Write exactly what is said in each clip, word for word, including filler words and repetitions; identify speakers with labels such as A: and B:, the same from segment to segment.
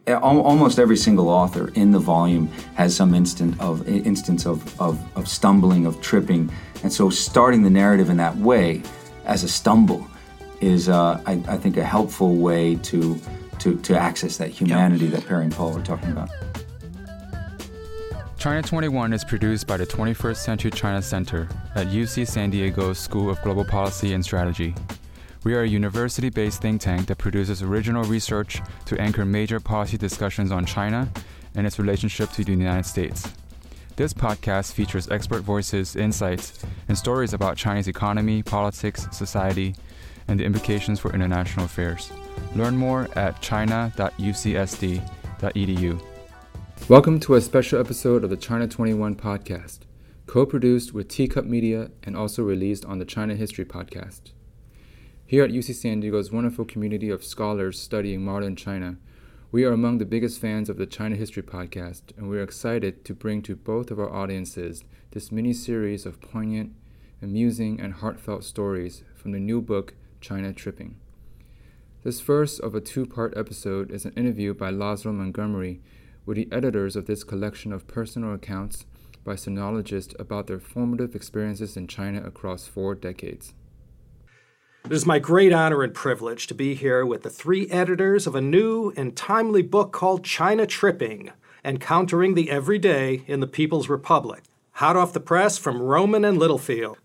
A: al- almost every single author in the volume has some instant of instance of, of, of stumbling, of tripping. And so starting the narrative in that way, as a stumble, is, uh, I, I think, a helpful way to, to, to access that humanity that Perry and Paul were talking about.
B: China twenty-one is produced by the twenty-first Century China Center at U C San Diego's School of Global Policy and Strategy. We are a university-based think tank that produces original research to anchor major policy discussions on China and its relationship to the United States. This podcast features expert voices, insights, and stories about Chinese economy, politics, society, and the implications for international affairs. Learn more at china dot u c s d dot e d u. Welcome to a special episode of the China twenty-one podcast, co-produced with Teacup Media and also released on the China History podcast. Here at U C San Diego's wonderful community of scholars studying modern China, we are among the biggest fans of the China History podcast, and we are excited to bring to both of our audiences this mini-series of poignant, amusing, and heartfelt stories from the new book, China Tripping. This first of a two-part episode is an interview by Laszlo Montgomery with the editors of this collection of personal accounts by sinologists about their formative experiences in China across four decades.
C: It is my great honor and privilege to be here with the three editors of a new and timely book called China Tripping, Encountering the Everyday in the People's Republic, hot off the press from Rowman and Littlefield.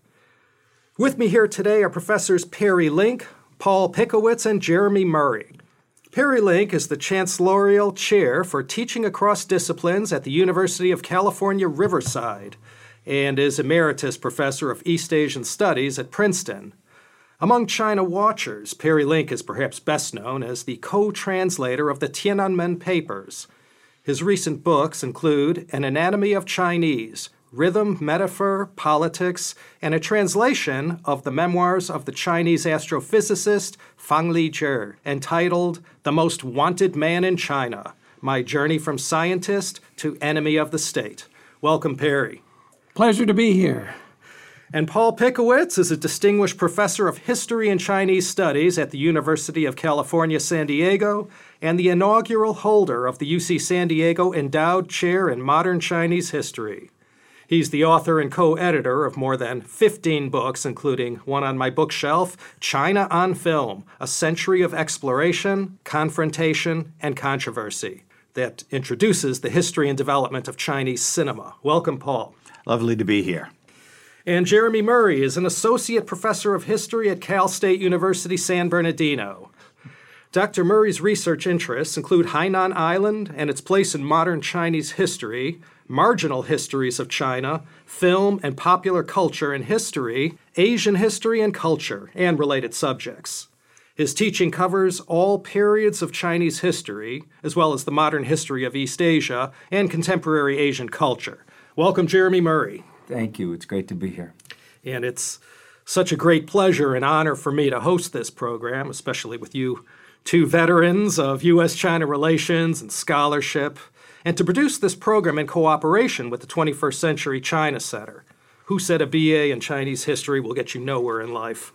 C: With me here today are Professors Perry Link, Paul Pickowitz, and Jeremy Murray. Perry Link is the Chancellorial Chair for Teaching Across Disciplines at the University of California, Riverside, and is Emeritus Professor of East Asian Studies at Princeton. Among China watchers, Perry Link is perhaps best known as the co-translator of the Tiananmen Papers. His recent books include An Anatomy of Chinese, Rhythm, Metaphor, Politics, and a translation of the memoirs of the Chinese astrophysicist Fang Lizhi, entitled The Most Wanted Man in China, My Journey from Scientist to Enemy of the State. Welcome, Perry.
D: Pleasure to be here.
C: And Paul Pickowitz is a distinguished professor of history and Chinese studies at the University of California, San Diego, and the inaugural holder of the U C San Diego Endowed Chair in Modern Chinese History. He's the author and co-editor of more than fifteen books, including one on my bookshelf, China on Film, A Century of Exploration, Confrontation, and Controversy, that introduces the history and development of Chinese cinema. Welcome, Paul.
E: Lovely to be here.
C: And Jeremy Murray is an associate professor of history at Cal State University, San Bernardino. Doctor Murray's research interests include Hainan Island and its place in modern Chinese history, marginal histories of China, film and popular culture and history, Asian history and culture, and related subjects. His teaching covers all periods of Chinese history, as well as the modern history of East Asia and contemporary Asian culture. Welcome, Jeremy Murray.
A: Thank you. It's great to be here.
C: And it's such a great pleasure and honor for me to host this program, especially with you two veterans of U S China relations and scholarship, and to produce this program in cooperation with the twenty-first Century China Center. Who said a B A in Chinese history will get you nowhere in life?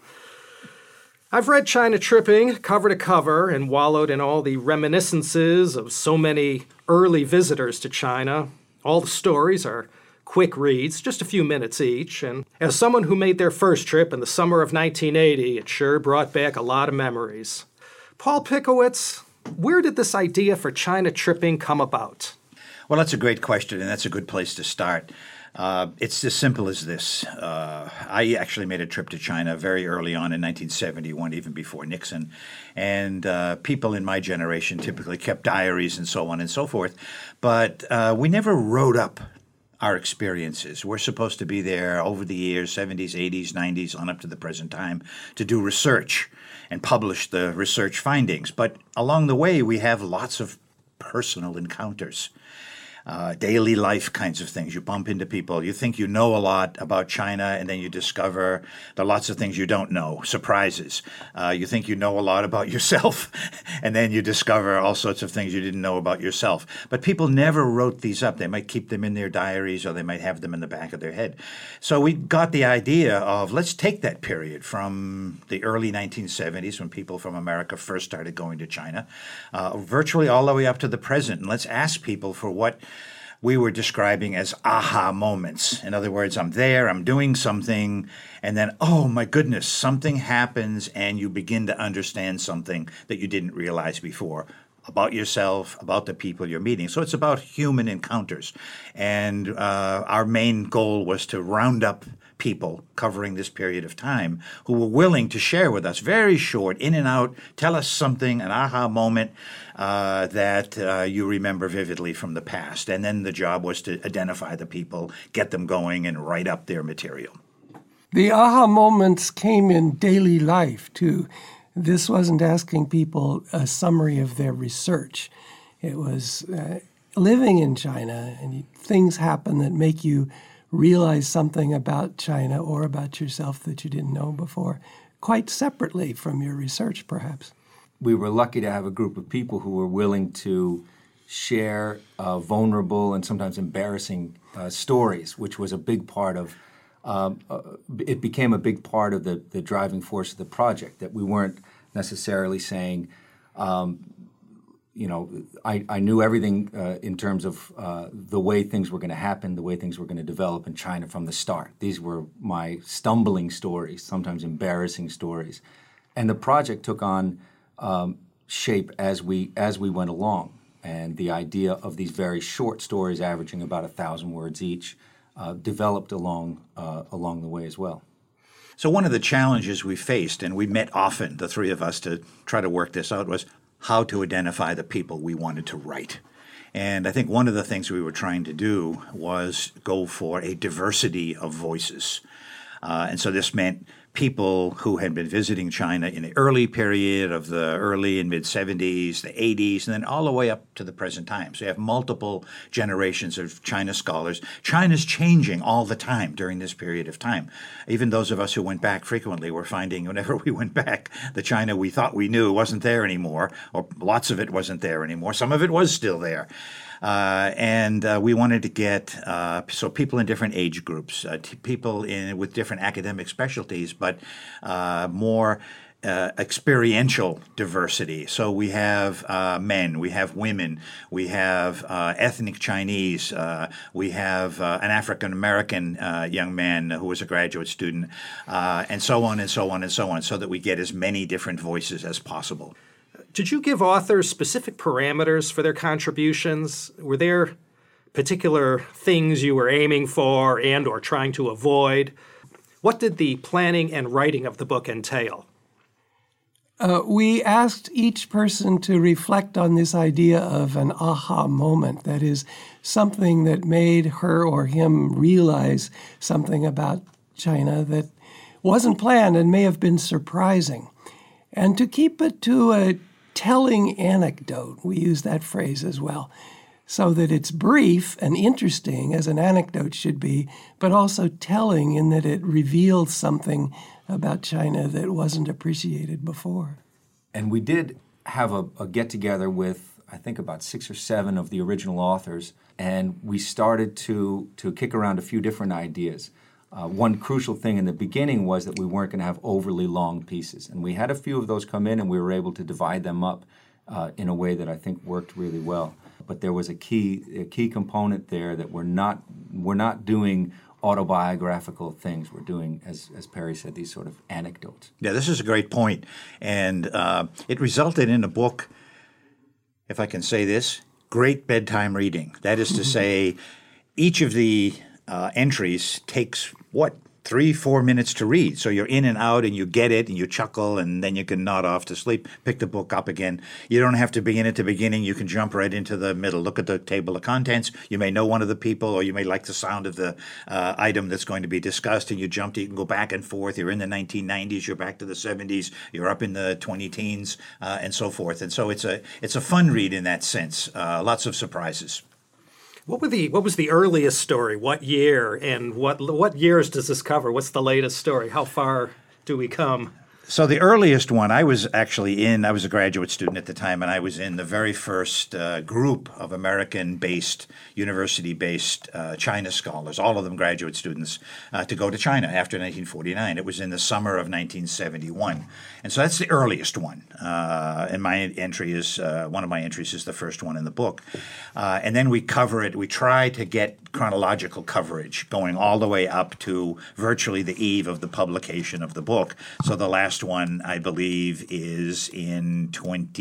C: I've read China Tripping cover to cover and wallowed in all the reminiscences of so many early visitors to China. All the stories are quick reads, just a few minutes each, and as someone who made their first trip in the summer of nineteen eighty, it sure brought back a lot of memories. Paul Pickowitz, where did this idea for China Tripping come about?
E: Well, that's a great question, and that's a good place to start. Uh, it's as simple as this. Uh, I actually made a trip to China very early on in nineteen seventy-one, even before Nixon, and uh, people in my generation typically kept diaries and so on and so forth, but uh, we never wrote up our experiences. We're supposed to be there over the years, seventies, eighties, nineties, on up to the present time, to do research and publish the research findings. But along the way, we have lots of personal encounters. uh, daily life kinds of things. You bump into people. You think you know a lot about China, and then you discover there are lots of things you don't know, surprises. Uh, you think you know a lot about yourself, and then you discover all sorts of things you didn't know about yourself. But people never wrote these up. They might keep them in their diaries, or they might have them in the back of their head. So we got the idea of, let's take that period from the early nineteen seventies when people from America first started going to China, uh, virtually all the way up to the present, and let's ask people for what we were describing as aha moments. In other words, I'm there, I'm doing something, and then, oh my goodness, something happens and you begin to understand something that you didn't realize before about yourself, about the people you're meeting. So it's about human encounters. And uh, our main goal was to round up people covering this period of time who were willing to share with us, very short, in and out, tell us something, an aha moment uh, that uh, you remember vividly from the past. And then the job was to identify the people, get them going, and write up their material.
D: The aha moments came in daily life, too. This wasn't asking people a summary of their research. It was uh, living in China, and things happen that make you realize something about China or about yourself that you didn't know before, quite separately from your research, perhaps.
A: We were lucky to have a group of people who were willing to share uh, vulnerable and sometimes embarrassing uh, stories, which was a big part of, um, uh, it became a big part of the, the driving force of the project, that we weren't necessarily saying, um, you know, I, I knew everything uh, in terms of uh, the way things were going to happen, the way things were going to develop in China from the start. These were my stumbling stories, sometimes embarrassing stories. And the project took on um, shape as we as we went along. And the idea of these very short stories, averaging about a thousand words each, uh, developed along uh, along the way as well.
E: So one of the challenges we faced, and we met often, the three of us, to try to work this out, was how to identify the people we wanted to write. And I think one of the things we were trying to do was go for a diversity of voices. Uh, and so this meant people who had been visiting China in the early period of the early and mid-seventies, the eighties, and then all the way up to the present time. So you have multiple generations of China scholars. China's changing all the time during this period of time. Even those of us who went back frequently were finding whenever we went back, the China we thought we knew wasn't there anymore, or lots of it wasn't there anymore. Some of it was still there. Uh, and uh, we wanted to get uh, so people in different age groups, uh, t- people in with different academic specialties, but uh, more uh, experiential diversity. So we have uh, men, we have women, we have uh, ethnic Chinese, uh, we have uh, an African American uh, young man who was a graduate student, uh, and so on and so on and so on, so that we get as many different voices as possible.
C: Did you give authors specific parameters for their contributions? Were there particular things you were aiming for and or trying to avoid? What did the planning and writing of the book entail?
D: Uh, we asked each person to reflect on this idea of an aha moment, that is, something that made her or him realize something about China that wasn't planned and may have been surprising. And to keep it to a telling anecdote, we use that phrase as well, so that it's brief and interesting, as an anecdote should be, but also telling in that it reveals something about China that wasn't appreciated before.
A: And we did have a, a get-together with, I think, about six or seven of the original authors, and we started to, to kick around a few different ideas. Uh, one crucial thing in the beginning was that we weren't going to have overly long pieces. And we had a few of those come in, and we were able to divide them up uh, in a way that I think worked really well. But there was a key a key component there that we're not we're not doing autobiographical things. We're doing, as as Perry said, these sort of anecdotes.
E: Yeah, this is a great point. And uh, it resulted in a book, if I can say this, great bedtime reading. That is to say, each of the Uh, entries takes, what, three, four minutes to read. So you're in and out and you get it and you chuckle and then you can nod off to sleep, pick the book up again. You don't have to begin at the beginning. You can jump right into the middle. Look at the table of contents. You may know one of the people, or you may like the sound of the uh, item that's going to be discussed, and you jump to, you can go back and forth. You're in the nineteen nineties, you're back to the seventies, you're up in the twenty teens, uh, and so forth. And so it's a, it's a fun read in that sense. Uh, lots of surprises.
C: What were the what was the earliest story? What year and what what years does this cover? What's the latest story? How far do we come?
E: So the earliest one, I was actually in, I was a graduate student at the time, and I was in the very first uh, group of American-based, university-based uh, China scholars, all of them graduate students, uh, to go to China after nineteen forty-nine. It was in the summer of nineteen seventy-one. And so that's the earliest one. Uh, and my entry is, uh, one of my entries is the first one in the book. Uh, and then we cover it, we try to get chronological coverage going all the way up to virtually the eve of the publication of the book. So the last one, I believe, is in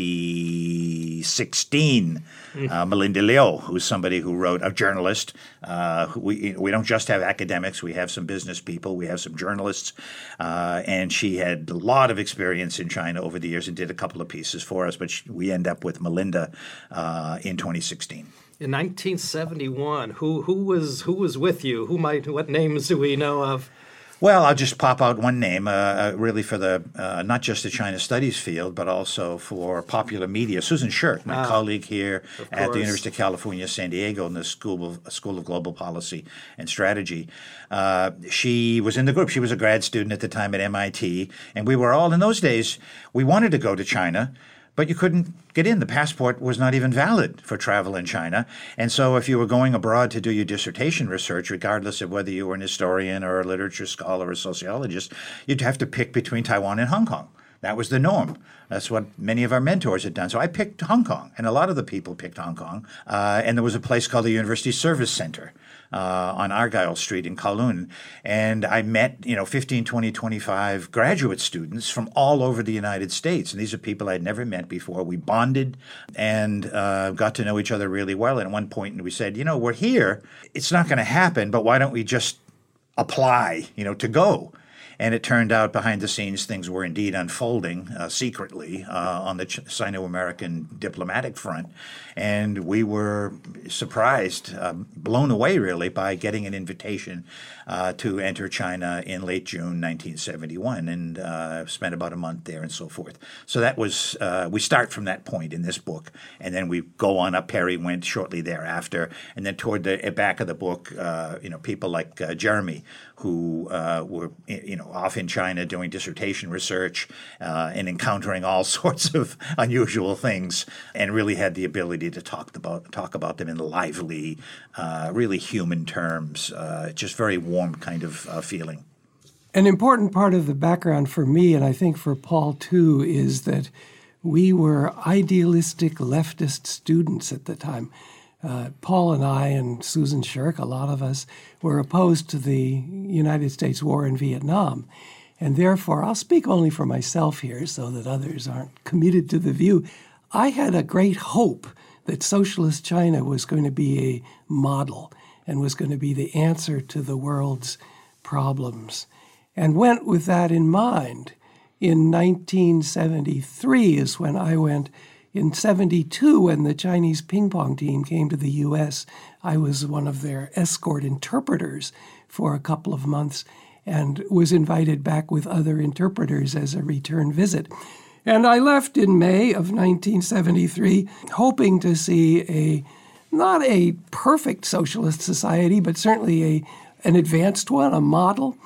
E: twenty sixteen. Mm. Uh, Melinda Liu, who's somebody who wrote, a journalist. Uh, who we we don't just have academics. We have some business people. We have some journalists. Uh, and she had a lot of experience in China over the years and did a couple of pieces for us. But she, we end up with Melinda uh, in twenty sixteen.
C: In nineteen seventy-one, who who was who was with you? Who might? What names do we know of?
E: Well, I'll just pop out one name, uh, really for the uh, not just the China Studies field, but also for popular media. Susan Shirk, my ah, colleague here at the University of California, San Diego, in the School of School of Global Policy and Strategy. Uh, she was in the group. She was a grad student at the time at M I T, and we were all in those days. We wanted to go to China, but you couldn't get in. The passport was not even valid for travel in China. And so if you were going abroad to do your dissertation research, regardless of whether you were an historian or a literature scholar or a sociologist, you'd have to pick between Taiwan and Hong Kong. That was the norm. That's what many of our mentors had done. So I picked Hong Kong, and a lot of the people picked Hong Kong. Uh, and there was a place called the University Service Center uh, on Argyle Street in Kowloon. And I met, you know, fifteen, twenty, twenty-five graduate students from all over the United States. And these are people I'd never met before. We bonded and uh, got to know each other really well. And at one point we said, you know, we're here. It's not going to happen, but why don't we just apply, you know, to go? And it turned out behind the scenes things were indeed unfolding uh, secretly uh, on the Ch- Sino-American diplomatic front. And we were surprised, uh, blown away really, by getting an invitation uh, to enter China in late June nineteen seventy-one, and uh, spent about a month there and so forth. So that was, uh, we start from that point in this book, and then we go on up. Perry went shortly thereafter. And then toward the back of the book, uh, you know, people like uh, Jeremy, who uh, were, you know, off in China doing dissertation research uh, and encountering all sorts of unusual things, and really had the ability to talk about talk about them in lively, uh, really human terms. Uh, just very warm kind of uh, feeling.
D: An important part of the background for me, and I think for Paul too, is that we were idealistic leftist students at the time. Uh, Paul and I and Susan Shirk, a lot of us, were opposed to the United States war in Vietnam. And therefore, I'll speak only for myself here so that others aren't committed to the view. I had a great hope that socialist China was going to be a model and was going to be the answer to the world's problems, and went with that in mind. In nineteen seventy-three is when I went. In seventy-two, when the Chinese ping pong team came to the U S, I was one of their escort interpreters for a couple of months and was invited back with other interpreters as a return visit. And I left in May of nineteen seventy-three, hoping to see a, not a perfect socialist society, but certainly a an advanced one, a model.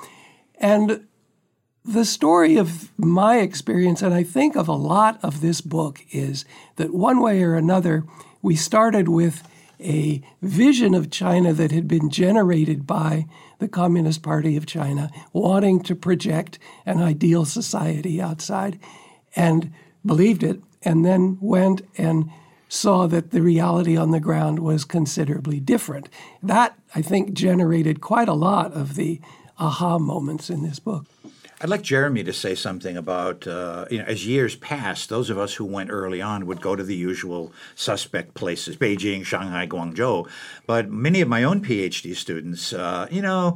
D: And the story of my experience, and I think of a lot of this book, is that one way or another, we started with a vision of China that had been generated by the Communist Party of China, wanting to project an ideal society outside, and believed it, and then went and saw that the reality on the ground was considerably different. That, I think, generated quite a lot of the aha moments in this book.
E: I'd like Jeremy to say something about, uh, you know, as years passed, those of us who went early on would go to the usual suspect places, Beijing, Shanghai, Guangzhou. But many of my own PhD students, uh, you know,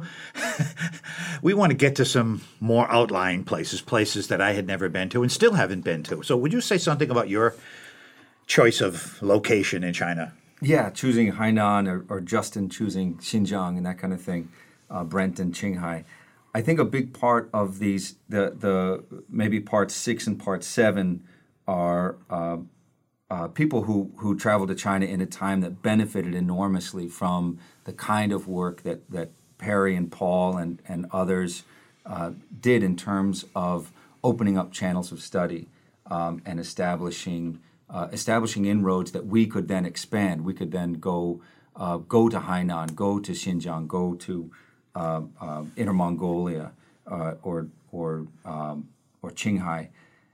E: we want to get to some more outlying places, places that I had never been to and still haven't been to. So would you say something about your choice of location in China?
A: Yeah, choosing Hainan or, or Justin choosing Xinjiang and that kind of thing, uh, Brent and Qinghai. I think a big part of these, the the maybe part six and part seven are uh, uh, people who, who traveled to China in a time that benefited enormously from the kind of work that, that Perry and Paul and, and others uh, did in terms of opening up channels of study um, and establishing uh, establishing inroads that we could then expand. We could then go uh, go to Hainan, go to Xinjiang, go to uh, uh, Inner Mongolia uh, or or um, or Qinghai,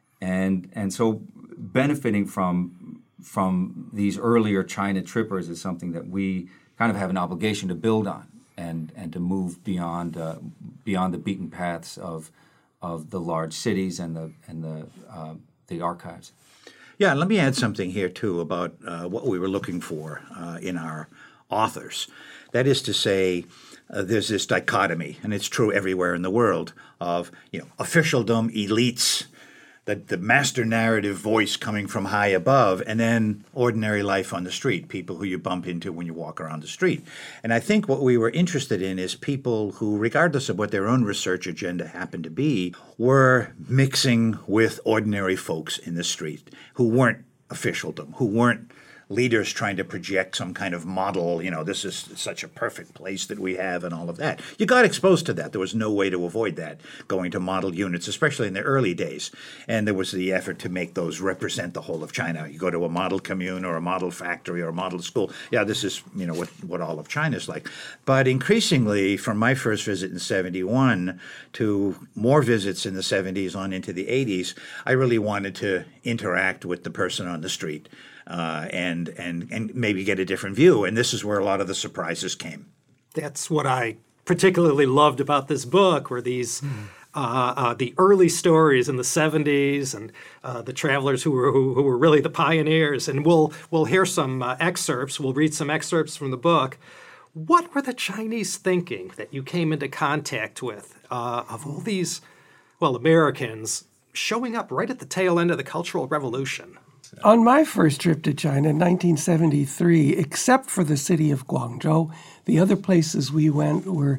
A: and and so benefiting from from these earlier China trippers is something that we kind of have an obligation to build on and and to move beyond uh, beyond the beaten paths of of the large cities and the and the uh, the archives.
E: Yeah, let me add something here too about uh, what we were looking for uh, in our authors. That is to say, uh, there's this dichotomy, and it's true everywhere in the world, of you know officialdom, elites, the, the master narrative voice coming from high above, and then ordinary life on the street, people who you bump into when you walk around the street. And I think what we were interested in is people who, regardless of what their own research agenda happened to be, were mixing with ordinary folks in the street who weren't officialdom, who weren't leaders trying to project some kind of model, you know, this is such a perfect place that we have and all of that. You got exposed to that. There was no way to avoid that, going to model units, especially in the early days. And there was the effort to make those represent the whole of China. You go to a model commune or a model factory or a model school. Yeah, this is, you know, what, what all of China is like. But increasingly, from my first visit in seventy-one to more visits in the seventies on into the eighties, I really wanted to interact with the person on the street. Uh, and and and maybe get a different view. And this is where a lot of the surprises came.
C: That's what I particularly loved about this book, were these mm. uh, uh, the early stories in the seventies and uh, the travelers who were who, who were really the pioneers. And we'll we'll hear some uh, excerpts. We'll read some excerpts from the book. What were the Chinese thinking that you came into contact with uh, of all these, well, Americans showing up right at the tail end of the Cultural Revolution?
D: On my first trip to China in nineteen seventy-three, except for the city of Guangzhou, the other places we went were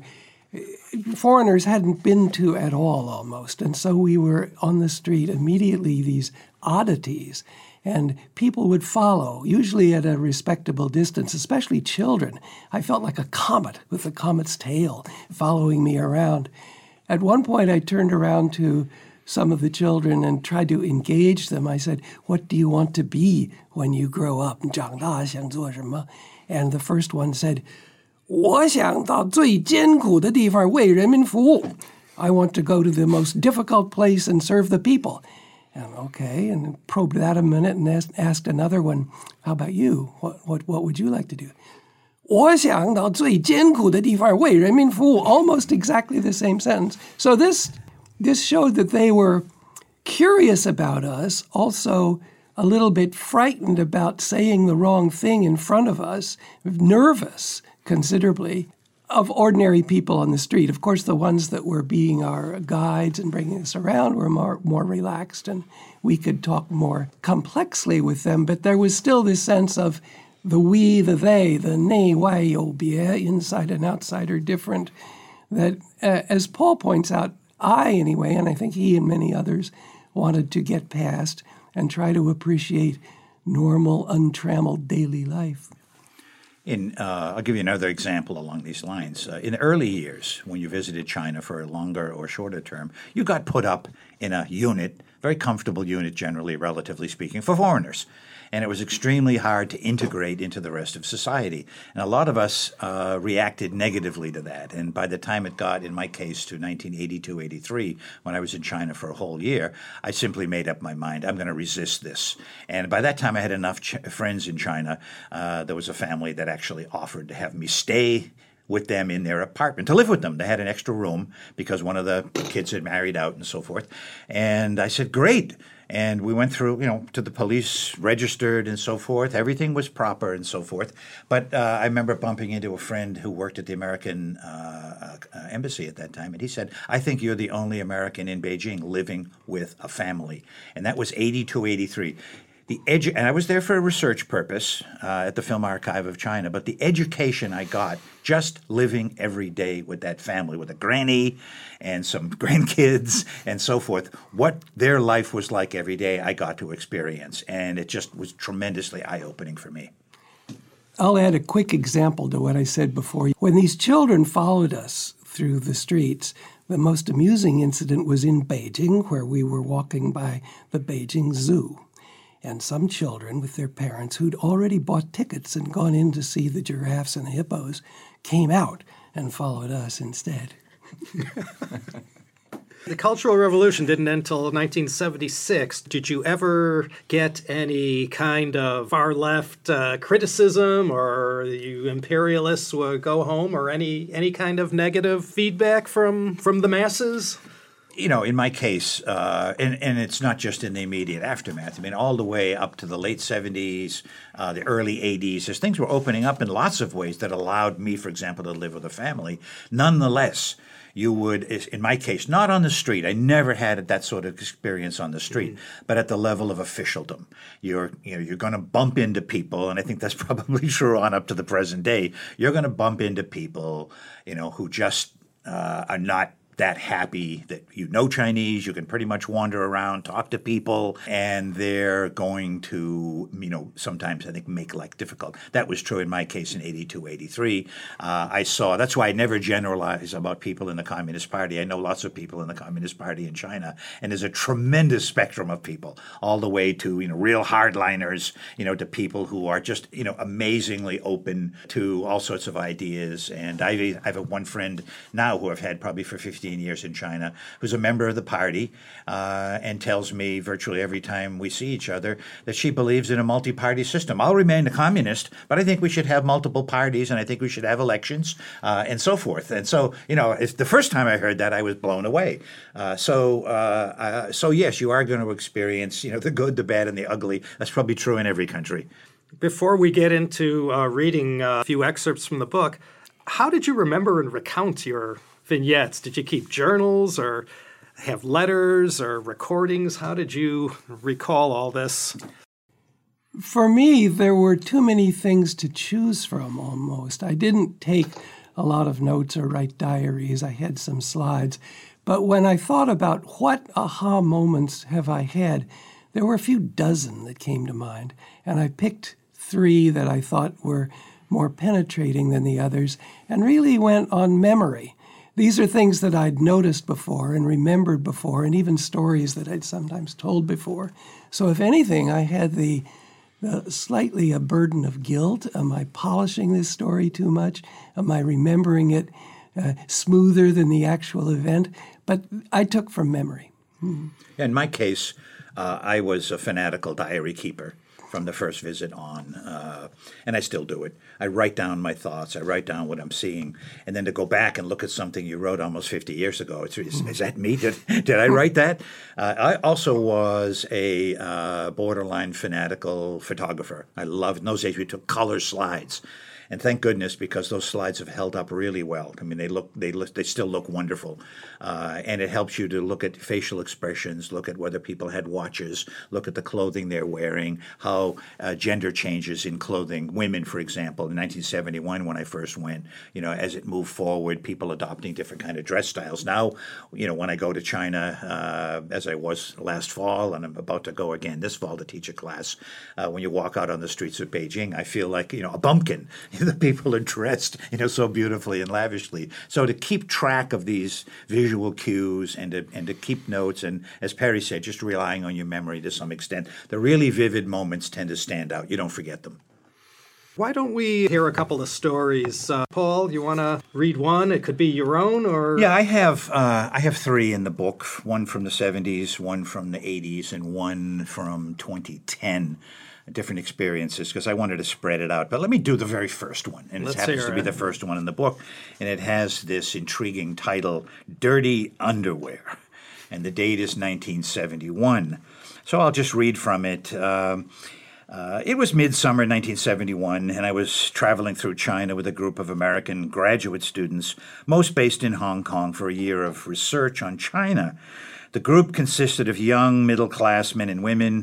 D: foreigners hadn't been to at all almost. And so we were on the street immediately, these oddities, and people would follow, usually at a respectable distance, especially children. I felt like a comet with the comet's tail following me around. At one point, I turned around to some of the children and tried to engage them. I said, "What do you want to be when you grow up?" 长大想做什么? And the first one said, 我想到最艰苦的地方为人民服务. I want to go to the most difficult place and serve the people. And okay, and probed that a minute and asked, asked another one, how about you? What, what, what would you like to do? 我想到最艰苦的地方为人民服务. Almost exactly the same sentence. So this This showed that they were curious about us, also a little bit frightened about saying the wrong thing in front of us, nervous considerably of ordinary people on the street. Of course, the ones that were being our guides and bringing us around were more, more relaxed, and we could talk more complexly with them. But there was still this sense of the we, the they, the 内外有别, inside and outside are different, that, uh, as Paul points out, I, anyway, and I think he and many others, wanted to get past and try to appreciate normal, untrammeled daily life.
E: In, uh, I'll give you another example along these lines. Uh, in the early years, when you visited China for a longer or shorter term, you got put up in a unit, very comfortable unit generally, relatively speaking, for foreigners. And it was extremely hard to integrate into the rest of society. And a lot of us uh, reacted negatively to that. And by the time it got, in my case, to nineteen eighty-two, eighty-three, when I was in China for a whole year, I simply made up my mind, I'm going to resist this. And by that time, I had enough ch- friends in China. Uh, there was a family that actually offered to have me stay with them in their apartment, to live with them. They had an extra room because one of the kids had married out and so forth. And I said, great. And we went through, you know, to the police, registered and so forth. Everything was proper and so forth. But uh, I remember bumping into a friend who worked at the American uh, uh, embassy at that time. And he said, I think you're the only American in Beijing living with a family. And that was eighty-two, eighty-three. the edu- and I was there for a research purpose uh, at the Film Archive of China, but the education I got just living every day with that family, with a granny and some grandkids and so forth, what their life was like every day, I got to experience. And it just was tremendously eye-opening for me.
D: I'll add a quick example to what I said before. When these children followed us through the streets, the most amusing incident was in Beijing, where we were walking by the Beijing Zoo. And some children with their parents who'd already bought tickets and gone in to see the giraffes and the hippos came out and followed us instead.
C: The Cultural Revolution didn't end until nineteen seventy-six. Did you ever get any kind of far-left uh, criticism, or you imperialists would go home, or any any kind of negative feedback from, from the masses?
E: You know, in my case, uh, and, and it's not just in the immediate aftermath. I mean, all the way up to the late seventies, uh, the early eighties, as things were opening up in lots of ways that allowed me, for example, to live with a family. Nonetheless, you would, in my case, not on the street. I never had that sort of experience on the street, mm-hmm. but at the level of officialdom. You're, you know, you're going to bump into people, and I think that's probably true on up to the present day. You're going to bump into people, you know, who just uh, are not that happy that you know Chinese. You can pretty much wander around, talk to people, and they're going to, you know, sometimes I think make life difficult. That was true in my case in eighty-two, eighty-three. Uh, I saw, that's why I never generalize about people in the Communist Party. I know lots of people in the Communist Party in China, and there's a tremendous spectrum of people, all the way to, you know, real hardliners, you know, to people who are just, you know, amazingly open to all sorts of ideas. And I, I have one friend now who I've had probably for fifteen years in China, who's a member of the party, uh, and tells me virtually every time we see each other that she believes in a multi-party system. I'll remain a communist, but I think we should have multiple parties, and I think we should have elections, uh, and so forth. And so, you know, it's the first time I heard that, I was blown away. Uh, so, uh, uh, so yes, you are going to experience, you know, the good, the bad, and the ugly. That's probably true in every country.
C: Before we get into uh, reading a few excerpts from the book, how did you remember and recount your vignettes? Did you keep journals or have letters or recordings? How did you recall all this?
D: For me, there were too many things to choose from almost. I didn't take a lot of notes or write diaries. I had some slides. But when I thought about what aha moments have I had, there were a few dozen that came to mind. And I picked three that I thought were more penetrating than the others and really went on memory. These are things that I'd noticed before and remembered before, and even stories that I'd sometimes told before. So if anything, I had the, the slightly a burden of guilt. Am I polishing this story too much? Am I remembering it uh, smoother than the actual event? But I took from memory. Hmm.
E: In my case, uh, I was a fanatical diary keeper from the first visit on, uh, and I still do it. I write down my thoughts. I write down what I'm seeing, and then to go back and look at something you wrote almost fifty years ago. It's, is, is that me? Did, did I write that? Uh, I also was a uh, borderline fanatical photographer. I loved, in those days we took color slides. And thank goodness, because those slides have held up really well. I mean, they look, they look, they still look wonderful, uh, and it helps you to look at facial expressions, look at whether people had watches, look at the clothing they're wearing, how uh, gender changes in clothing. Women, for example, in nineteen seventy-one, when I first went, you know, as it moved forward, people adopting different kind of dress styles. Now, you know, when I go to China, uh, as I was last fall, and I'm about to go again this fall to teach a class, uh, when you walk out on the streets of Beijing, I feel like, you know, a bumpkin. The people are dressed, you know, so beautifully and lavishly. So to keep track of these visual cues and to, and to keep notes, and as Perry said, just relying on your memory to some extent, the really vivid moments tend to stand out. You don't forget them.
C: Why don't we hear a couple of stories? Uh, Paul, you want to read one? It could be your own, or
E: yeah, I have uh, I have three in the book. One from the seventies, one from the eighties, and one from twenty ten. Different experiences, because I wanted to spread it out. But let me do the very first one, and
C: Let's
E: it happens
C: hear
E: to be
C: it.
E: the first one in the book, and it has this intriguing title, Dirty Underwear, and the date is nineteen seventy-one. So I'll just read from it. Um, uh, it was midsummer nineteen seventy-one, and I was traveling through China with a group of American graduate students, most based in Hong Kong, for a year of research on China. The group consisted of young, middle-class men and women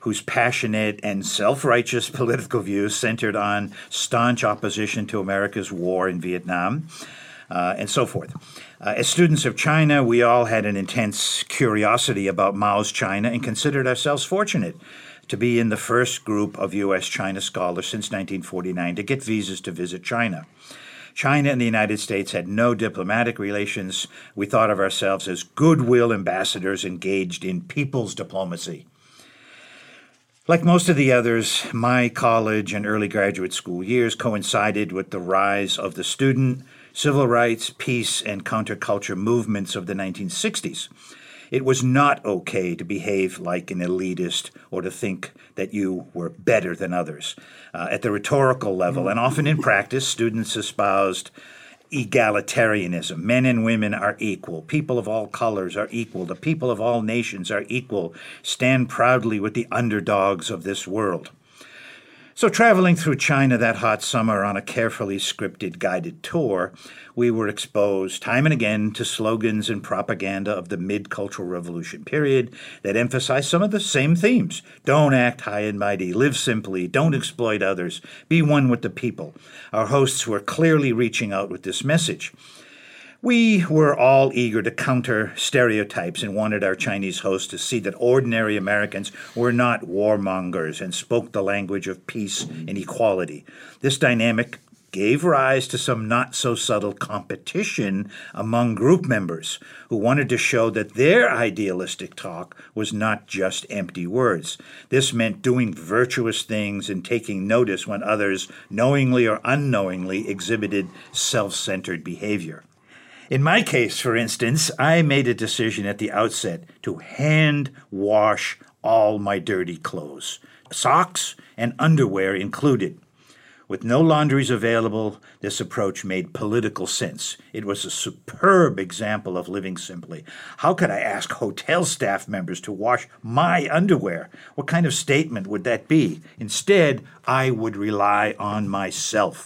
E: whose passionate and self-righteous political views centered on staunch opposition to America's war in Vietnam, uh, and so forth. Uh, as students of China, we all had an intense curiosity about Mao's China and considered ourselves fortunate to be in the first group of U S China scholars since nineteen forty-nine to get visas to visit China. China and the United States had no diplomatic relations. We thought of ourselves as goodwill ambassadors engaged in people's diplomacy. Like most of the others, my college and early graduate school years coincided with the rise of the student, civil rights, peace, and counterculture movements of the nineteen sixties. It was not okay to behave like an elitist or to think that you were better than others. Uh, at the rhetorical level, and often in practice, students espoused egalitarianism. Men and women are equal. People of all colors are equal. The people of all nations are equal. Stand proudly with the underdogs of this world. So traveling through China that hot summer on a carefully scripted guided tour, we were exposed time and again to slogans and propaganda of the mid-cultural revolution period that emphasized some of the same themes. Don't act high and mighty, live simply, don't exploit others, be one with the people. Our hosts were clearly reaching out with this message. We were all eager to counter stereotypes and wanted our Chinese hosts to see that ordinary Americans were not warmongers and spoke the language of peace and equality. This dynamic gave rise to some not-so-subtle competition among group members who wanted to show that their idealistic talk was not just empty words. This meant doing virtuous things and taking notice when others, knowingly or unknowingly, exhibited self-centered behavior. In my case, for instance, I made a decision at the outset to hand wash all my dirty clothes, socks and underwear included. With no laundries available, this approach made political sense. It was a superb example of living simply. How could I ask hotel staff members to wash my underwear? What kind of statement would that be? Instead, I would rely on myself.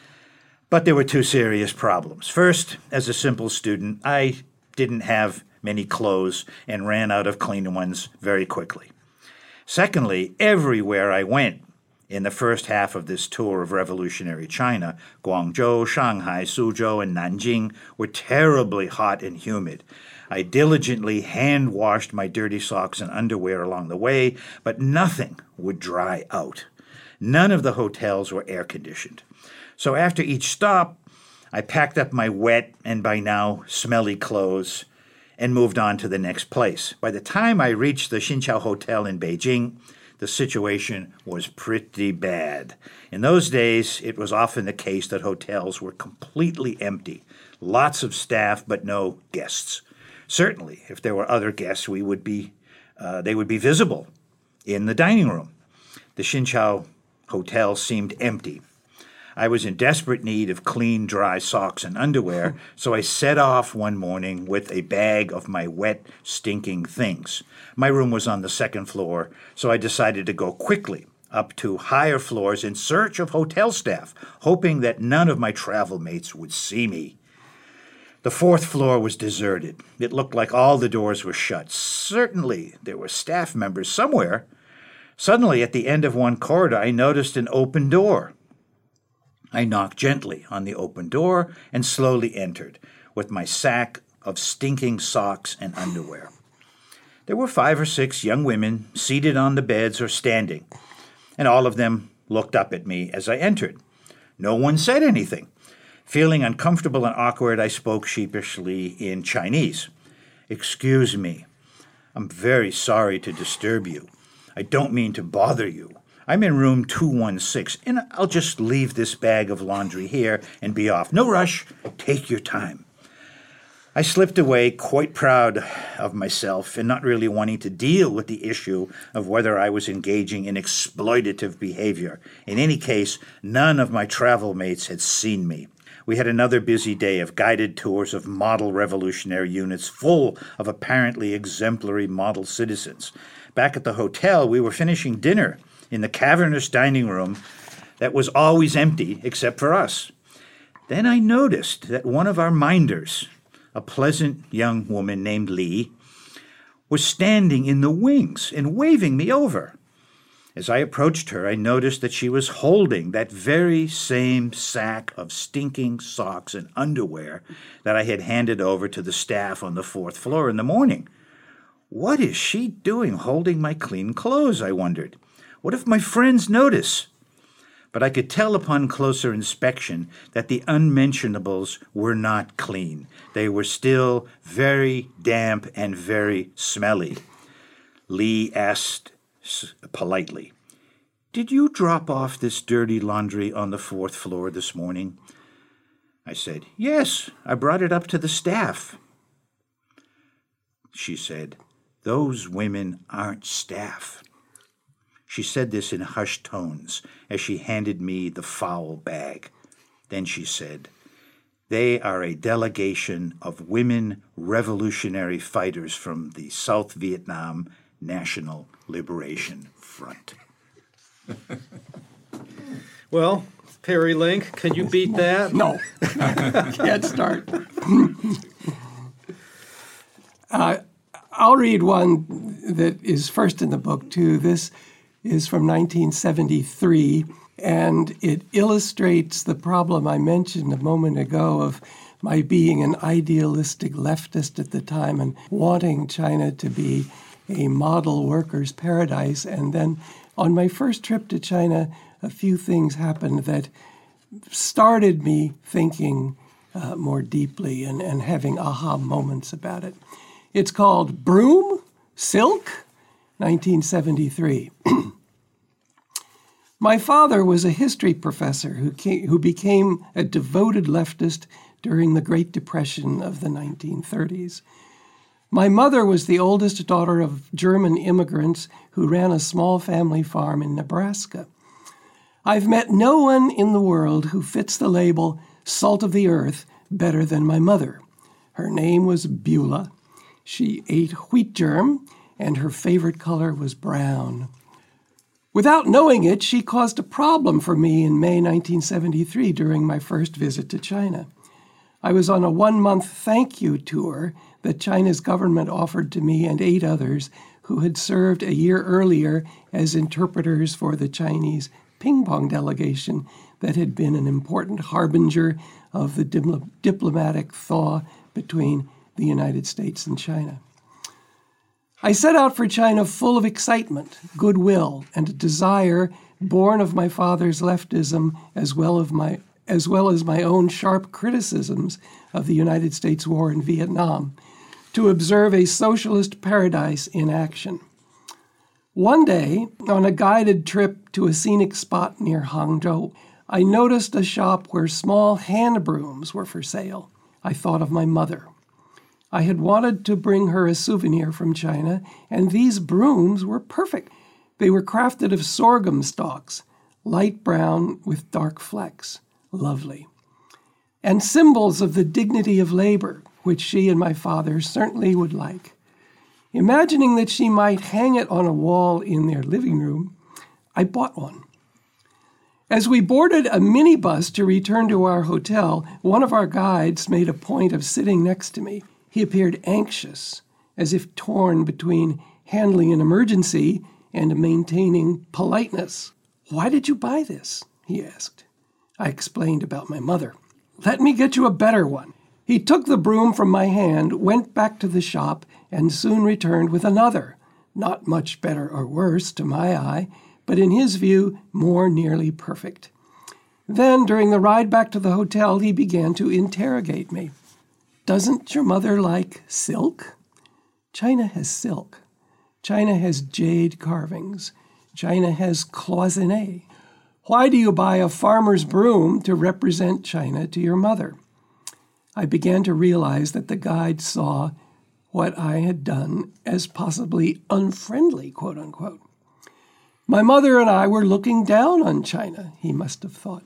E: But there were two serious problems. First, as a simple student, I didn't have many clothes and ran out of clean ones very quickly. Secondly, everywhere I went in the first half of this tour of revolutionary China, Guangzhou, Shanghai, Suzhou, and Nanjing were terribly hot and humid. I diligently hand-washed my dirty socks and underwear along the way, but nothing would dry out. None of the hotels were air-conditioned. So after each stop, I packed up my wet and by now smelly clothes and moved on to the next place. By the time I reached the Xinqiao Hotel in Beijing, the situation was pretty bad. In those days, it was often the case that hotels were completely empty. Lots of staff, but no guests. Certainly, if there were other guests, we would be, uh, they would be visible in the dining room. The Xinqiao Hotel seemed empty. I was in desperate need of clean, dry socks and underwear, so I set off one morning with a bag of my wet, stinking things. My room was on the second floor, so I decided to go quickly up to higher floors in search of hotel staff, hoping that none of my travel mates would see me. The fourth floor was deserted. It looked like all the doors were shut. Certainly there were staff members somewhere. Suddenly, at the end of one corridor, I noticed an open door. I knocked gently on the open door and slowly entered with my sack of stinking socks and underwear. There were five or six young women seated on the beds or standing, and all of them looked up at me as I entered. No one said anything. Feeling uncomfortable and awkward, I spoke sheepishly in Chinese. "Excuse me. I'm very sorry to disturb you. I don't mean to bother you. I'm in room two one six, and I'll just leave this bag of laundry here and be off. No rush. Take your time." I slipped away, quite proud of myself and not really wanting to deal with the issue of whether I was engaging in exploitative behavior. In any case, none of my travel mates had seen me. We had another busy day of guided tours of model revolutionary units full of apparently exemplary model citizens. Back at the hotel, we were finishing dinner in the cavernous dining room that was always empty except for us. Then I noticed that one of our minders, a pleasant young woman named Li, was standing in the wings and waving me over. As I approached her, I noticed that she was holding that very same sack of stinking socks and underwear that I had handed over to the staff on the fourth floor in the morning. What is she doing holding my clean clothes, I wondered. What if my friends notice? But I could tell upon closer inspection that the unmentionables were not clean. They were still very damp and very smelly. Lee asked politely, "Did you drop off this dirty laundry on the fourth floor this morning?" I said, "Yes, I brought it up to the staff." She said, "Those women aren't staff." She said this in hushed tones as she handed me the foul bag. Then she said, "They are a delegation of women revolutionary fighters from the South Vietnam National Liberation Front."
C: Well, Perry Link, can you beat that?
D: No. Can't start. uh, I'll read one that is first in the book, too. This is from nineteen seventy-three, and it illustrates the problem I mentioned a moment ago of my being an idealistic leftist at the time and wanting China to be a model workers' paradise. And then on my first trip to China, a few things happened that started me thinking uh, more deeply and, and having aha moments about it. It's called Broom, Silk, nineteen seventy-three. My father was a history professor who came, who became a devoted leftist during the Great Depression of the nineteen thirties. My mother was the oldest daughter of German immigrants who ran a small family farm in Nebraska. I've met no one in the world who fits the label salt of the earth better than my mother. Her name was Beulah. She ate wheat germ, and her favorite color was brown. Without knowing it, she caused a problem for me in May nineteen seventy-three during my first visit to China. I was on a one-month thank you tour that China's government offered to me and eight others who had served a year earlier as interpreters for the Chinese ping-pong delegation that had been an important harbinger of the dipl- diplomatic thaw between the United States and China. I set out for China full of excitement, goodwill, and a desire born of my father's leftism as well as my as well as my own sharp criticisms of the United States war in Vietnam, to observe a socialist paradise in action. One day, on a guided trip to a scenic spot near Hangzhou, I noticed a shop where small hand brooms were for sale. I thought of my mother. I had wanted to bring her a souvenir from China, and these brooms were perfect. They were crafted of sorghum stalks, light brown with dark flecks. Lovely. And symbols of the dignity of labor, which she and my father certainly would like. Imagining that she might hang it on a wall in their living room, I bought one. As we boarded a minibus to return to our hotel, one of our guides made a point of sitting next to me. He appeared anxious, as if torn between handling an emergency and maintaining politeness. "Why did you buy this?" he asked. I explained about my mother. "Let me get you a better one." He took the broom from my hand, went back to the shop, and soon returned with another, not much better or worse to my eye, but in his view, more nearly perfect. Then, during the ride back to the hotel, he began to interrogate me. "Doesn't your mother like silk?" China has silk. China has jade carvings. China has cloisonné. Why do you buy a farmer's broom to represent China to your mother? I began to realize that the guide saw what I had done as possibly unfriendly, quote unquote. My mother and I were looking down on China, he must have thought.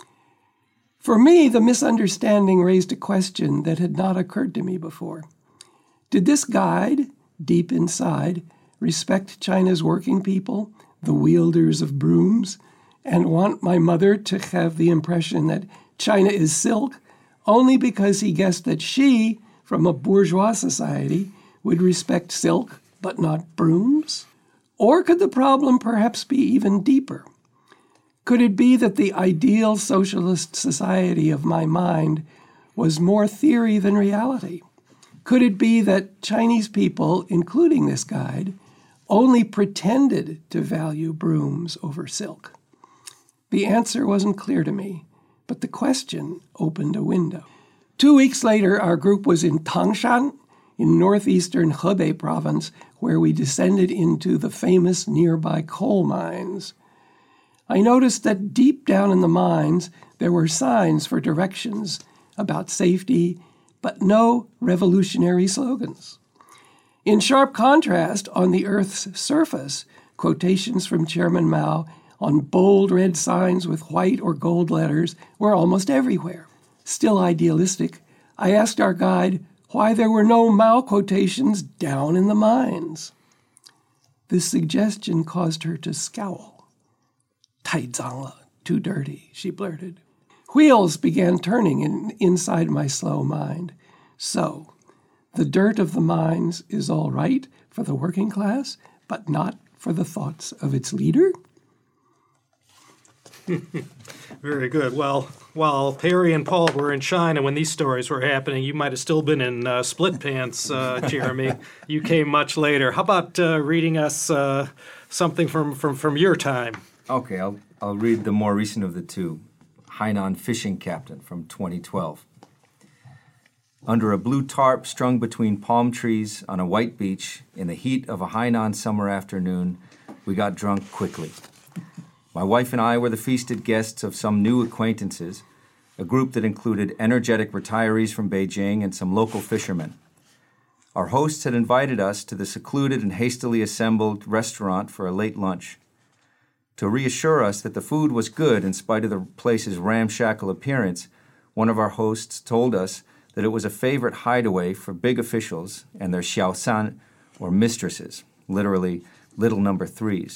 D: For me, the misunderstanding raised a question that had not occurred to me before. Did this guide, deep inside, respect China's working people, the wielders of brooms, and want my mother to have the impression that China is silk only because he guessed that she, from a bourgeois society, would respect silk but not brooms? Or could the problem perhaps be even deeper? Could it be that the ideal socialist society of my mind was more theory than reality? Could it be that Chinese people, including this guide, only pretended to value brooms over silk? The answer wasn't clear to me, but the question opened a window. Two weeks later, our group was in Tangshan, in northeastern Hebei province, where we descended into the famous nearby coal mines. I noticed that deep down in the mines, there were signs for directions about safety, but no revolutionary slogans. In sharp contrast, on the Earth's surface, quotations from Chairman Mao on bold red signs with white or gold letters were almost everywhere. Still idealistic, I asked our guide why there were no Mao quotations down in the mines. This suggestion caused her to scowl. "Tai zangla, too dirty," she blurted. Wheels began turning in, inside my slow mind. So, the dirt of the mines is all right for the working class, but not for the thoughts of its leader?
C: Very good. Well, while Perry and Paul were in China when these stories were happening, you might have still been in uh, split pants, uh, Jeremy. You came much later. How about uh, reading us uh, something from, from, from your time?
A: Okay, I'll, I'll read the more recent of the two, Hainan Fishing Captain from twenty twelve. Under a blue tarp strung between palm trees on a white beach in the heat of a Hainan summer afternoon, we got drunk quickly. My wife and I were the feasted guests of some new acquaintances, a group that included energetic retirees from Beijing and some local fishermen. Our hosts had invited us to the secluded and hastily assembled restaurant for a late lunch. To reassure us that the food was good in spite of the place's ramshackle appearance, one of our hosts told us that it was a favorite hideaway for big officials and their xiaosan, or mistresses, literally little number threes.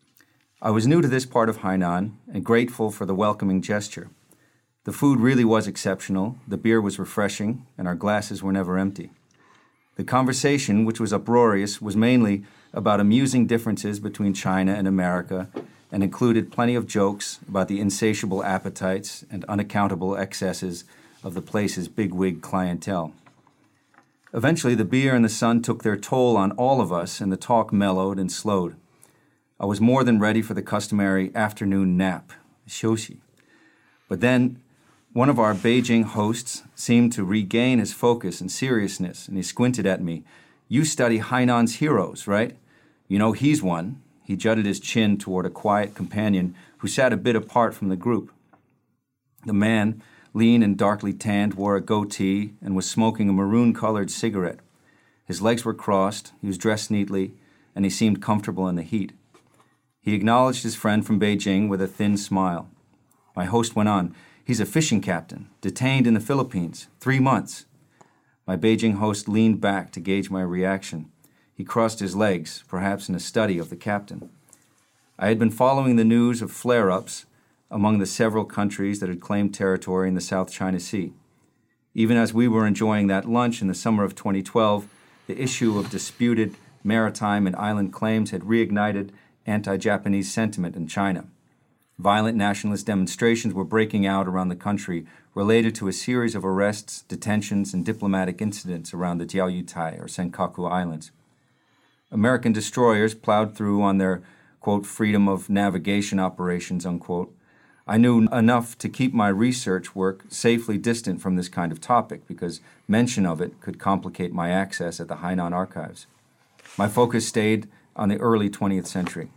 A: I was new to this part of Hainan and grateful for the welcoming gesture. The food really was exceptional, the beer was refreshing, and our glasses were never empty. The conversation, which was uproarious, was mainly about amusing differences between China and America and included plenty of jokes about the insatiable appetites and unaccountable excesses of the place's bigwig clientele. Eventually, the beer and the sun took their toll on all of us, and the talk mellowed and slowed. I was more than ready for the customary afternoon nap, xiuxi. But then, one of our Beijing hosts seemed to regain his focus and seriousness, and he squinted at me. "You study Hainan's heroes, right? You know he's one." He jutted his chin toward a quiet companion who sat a bit apart from the group. The man, lean and darkly tanned, wore a goatee and was smoking a maroon-colored cigarette. His legs were crossed, he was dressed neatly, and he seemed comfortable in the heat. He acknowledged his friend from Beijing with a thin smile. My host went on, "He's a fishing captain, detained in the Philippines, three months." My Beijing host leaned back to gauge my reaction. He crossed his legs, perhaps in a study of the captain. I had been following the news of flare-ups among the several countries that had claimed territory in the South China Sea. Even as we were enjoying that lunch in the summer of twenty twelve, the issue of disputed maritime and island claims had reignited anti-Japanese sentiment in China. Violent nationalist demonstrations were breaking out around the country related to a series of arrests, detentions, and diplomatic incidents around the Diaoyutai or Senkaku Islands. American destroyers plowed through on their, quote, freedom of navigation operations, unquote. I knew enough to keep my research work safely distant from this kind of topic because mention of it could complicate my access at the Hainan archives. My focus stayed on the early twentieth century.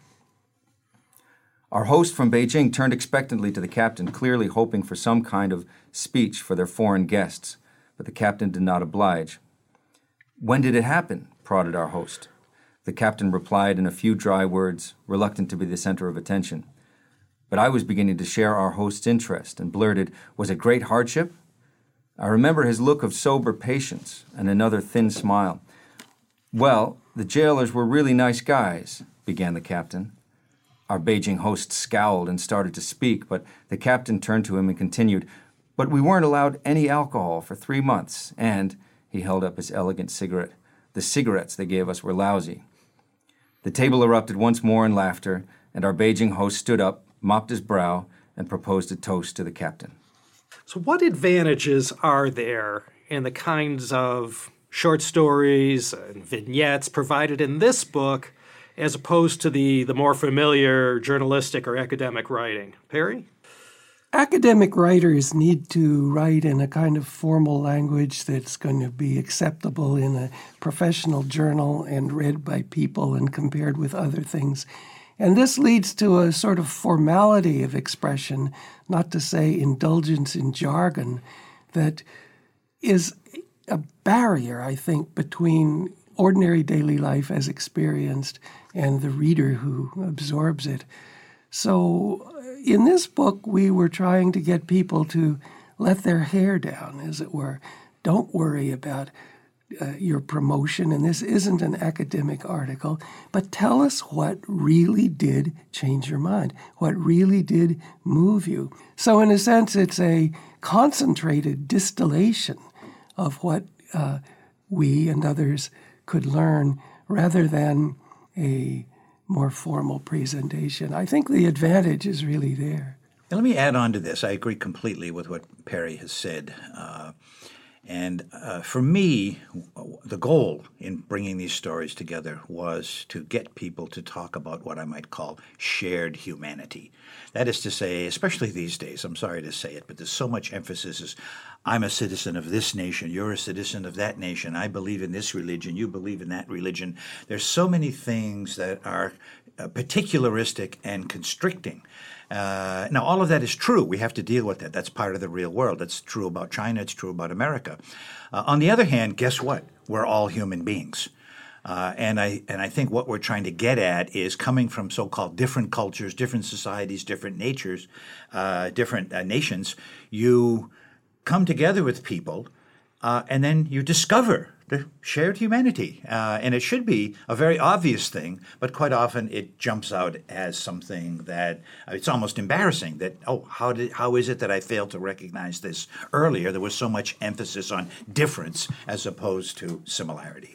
A: Our host from Beijing turned expectantly to the captain, clearly hoping for some kind of speech for their foreign guests, but the captain did not oblige. "When did it happen?" prodded our host. The captain replied in a few dry words, reluctant to be the center of attention. But I was beginning to share our host's interest and blurted, "Was it great hardship?" I remember his look of sober patience and another thin smile. "Well, the jailers were really nice guys," began the captain. Our Beijing host scowled and started to speak, but the captain turned to him and continued, "But we weren't allowed any alcohol for three months, and," he held up his elegant cigarette, "the cigarettes they gave us were lousy." The table erupted once more in laughter, and our Beijing host stood up, mopped his brow, and proposed a toast to the captain.
C: So what advantages are there in the kinds of short stories and vignettes provided in this book as opposed to the, the more familiar journalistic or academic writing? Perry?
D: Academic writers need to write in a kind of formal language that's going to be acceptable in a professional journal and read by people and compared with other things. And this leads to a sort of formality of expression, not to say indulgence in jargon, that is a barrier, I think, between ordinary daily life as experienced and the reader who absorbs it. So in this book, we were trying to get people to let their hair down, as it were. Don't worry about uh, your promotion, and this isn't an academic article, but tell us what really did change your mind, what really did move you. So in a sense, it's a concentrated distillation of what uh, we and others could learn rather than a more formal presentation. I think the advantage is really there.
E: Now, let me add on to this. I agree completely with what Perry has said. Uh, and uh, for me, the goal in bringing these stories together was to get people to talk about what I might call shared humanity. That is to say, especially these days, I'm sorry to say it, but there's so much emphasis is, I'm a citizen of this nation, you're a citizen of that nation, I believe in this religion, you believe in that religion. There's so many things that are uh, particularistic and constricting. Uh, now, all of that is true. We have to deal with that. That's part of the real world. That's true about China. It's true about America. Uh, on the other hand, guess what? We're all human beings. Uh, and I and I think what we're trying to get at is coming from so-called different cultures, different societies, different natures, uh, different uh, nations. You come together with people, uh, and then you discover the shared humanity. Uh, and it should be a very obvious thing, but quite often it jumps out as something that uh, it's almost embarrassing that, oh, how did how is it that I failed to recognize this earlier? There was so much emphasis on difference as opposed to similarity.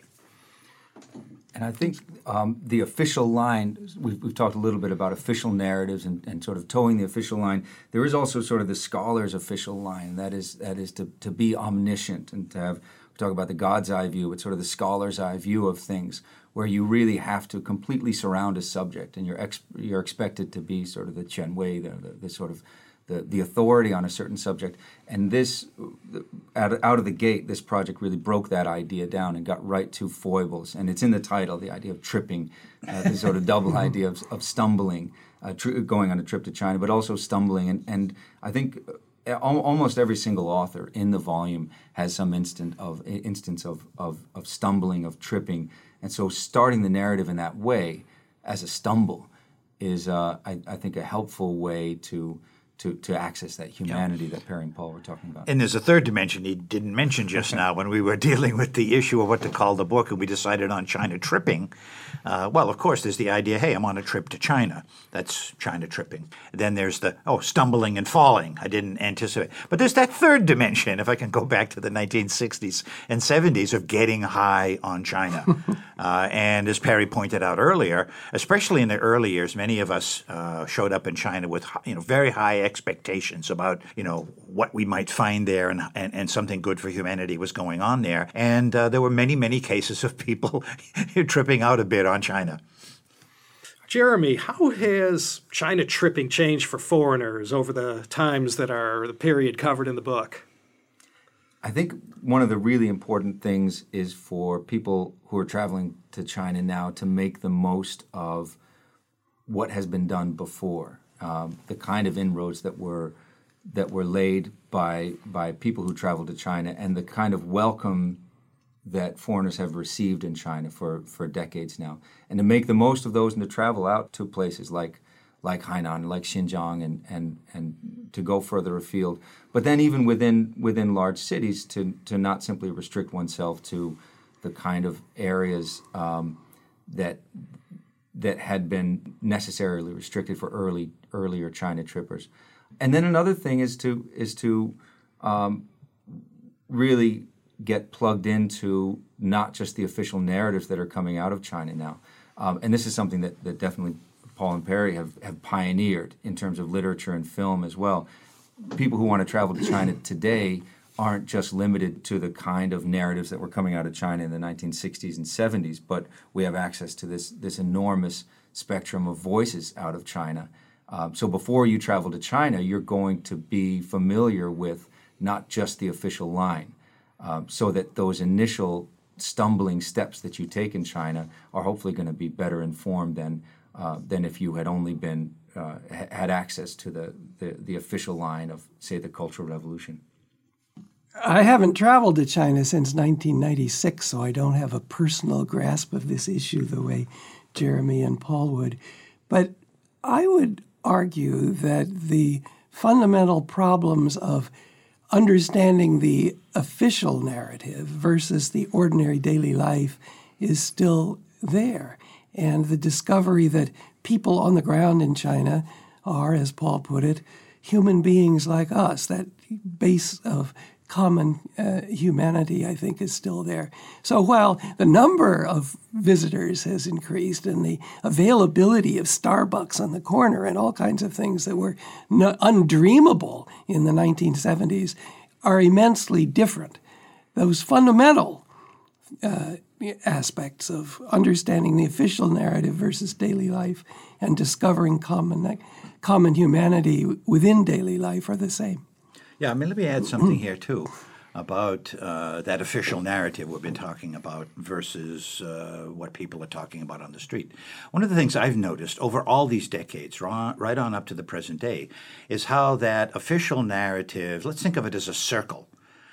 A: And I think um, the official line, we've, we've talked a little bit about official narratives and, and sort of towing the official line. There is also sort of the scholar's official line, that is that is to, to be omniscient and to have, we talk about the God's eye view, but sort of the scholar's eye view of things, where you really have to completely surround a subject and you're ex, you're expected to be sort of the Chen Wei, the, the, the sort of The, the authority on a certain subject. And this, out of, out of the gate, this project really broke that idea down and got right to foibles. And it's in the title, the idea of tripping, uh, the sort of double idea of, of stumbling, uh, tr- going on a trip to China, but also stumbling. And, and I think al- almost every single author in the volume has some instant of, instance of, of, of stumbling, of tripping. And so starting the narrative in that way, as a stumble, is, uh, I, I think, a helpful way to To, to access that humanity yeah. that Perry and Paul were talking about.
E: And there's a third dimension he didn't mention just now when we were dealing with the issue of what to call the book and we decided on China tripping. Uh, well, of course, there's the idea, hey, I'm on a trip to China. That's China tripping. Then there's the, oh, stumbling and falling. I didn't anticipate. But there's that third dimension, if I can go back to the nineteen sixties and seventies, of getting high on China. uh, and as Perry pointed out earlier, especially in the early years, many of us uh, showed up in China with, you know, very high expectations about, you know, what we might find there and, and, and something good for humanity was going on there. And uh, there were many, many cases of people tripping out a bit on China.
C: Jeremy, how has China tripping changed for foreigners over the times that are the period covered in the book?
A: I think one of the really important things is for people who are traveling to China now to make the most of what has been done before. Um, the kind of inroads that were that were laid by by people who traveled to China, and the kind of welcome that foreigners have received in China for, for decades now, and to make the most of those and to travel out to places like like Hainan, like Xinjiang, and and and to go further afield. But then even within within large cities, to to not simply restrict oneself to the kind of areas um, that. that had been necessarily restricted for early earlier China trippers. And then another thing is to is to um, really get plugged into not just the official narratives that are coming out of China now, Um, and this is something that, that definitely Paul and Perry have, have pioneered in terms of literature and film as well. People who want to travel to China today aren't just limited to the kind of narratives that were coming out of China in the nineteen sixties and seventies, but we have access to this, this enormous spectrum of voices out of China. Um, so before you travel to China, you're going to be familiar with not just the official line, um, so that those initial stumbling steps that you take in China are hopefully going to be better informed than uh, than if you had only been uh, ha- had access to the, the the official line of, say, the Cultural Revolution.
D: I haven't traveled to China since nineteen ninety-six, so I don't have a personal grasp of this issue the way Jeremy and Paul would. But I would argue that the fundamental problems of understanding the official narrative versus the ordinary daily life is still there. And the discovery that people on the ground in China are, as Paul put it, human beings like us, that base of common uh, humanity, I think, is still there. So while the number of visitors has increased and the availability of Starbucks on the corner and all kinds of things that were no, undreamable in the nineteen seventies are immensely different, those fundamental uh, aspects of understanding the official narrative versus daily life and discovering common, common humanity within daily life are the same.
E: Yeah, I mean, let me add something here, too, about uh, that official narrative we've been talking about versus uh, what people are talking about on the street. One of the things I've noticed over all these decades, right on up to the present day, is how that official narrative, let's think of it as a circle.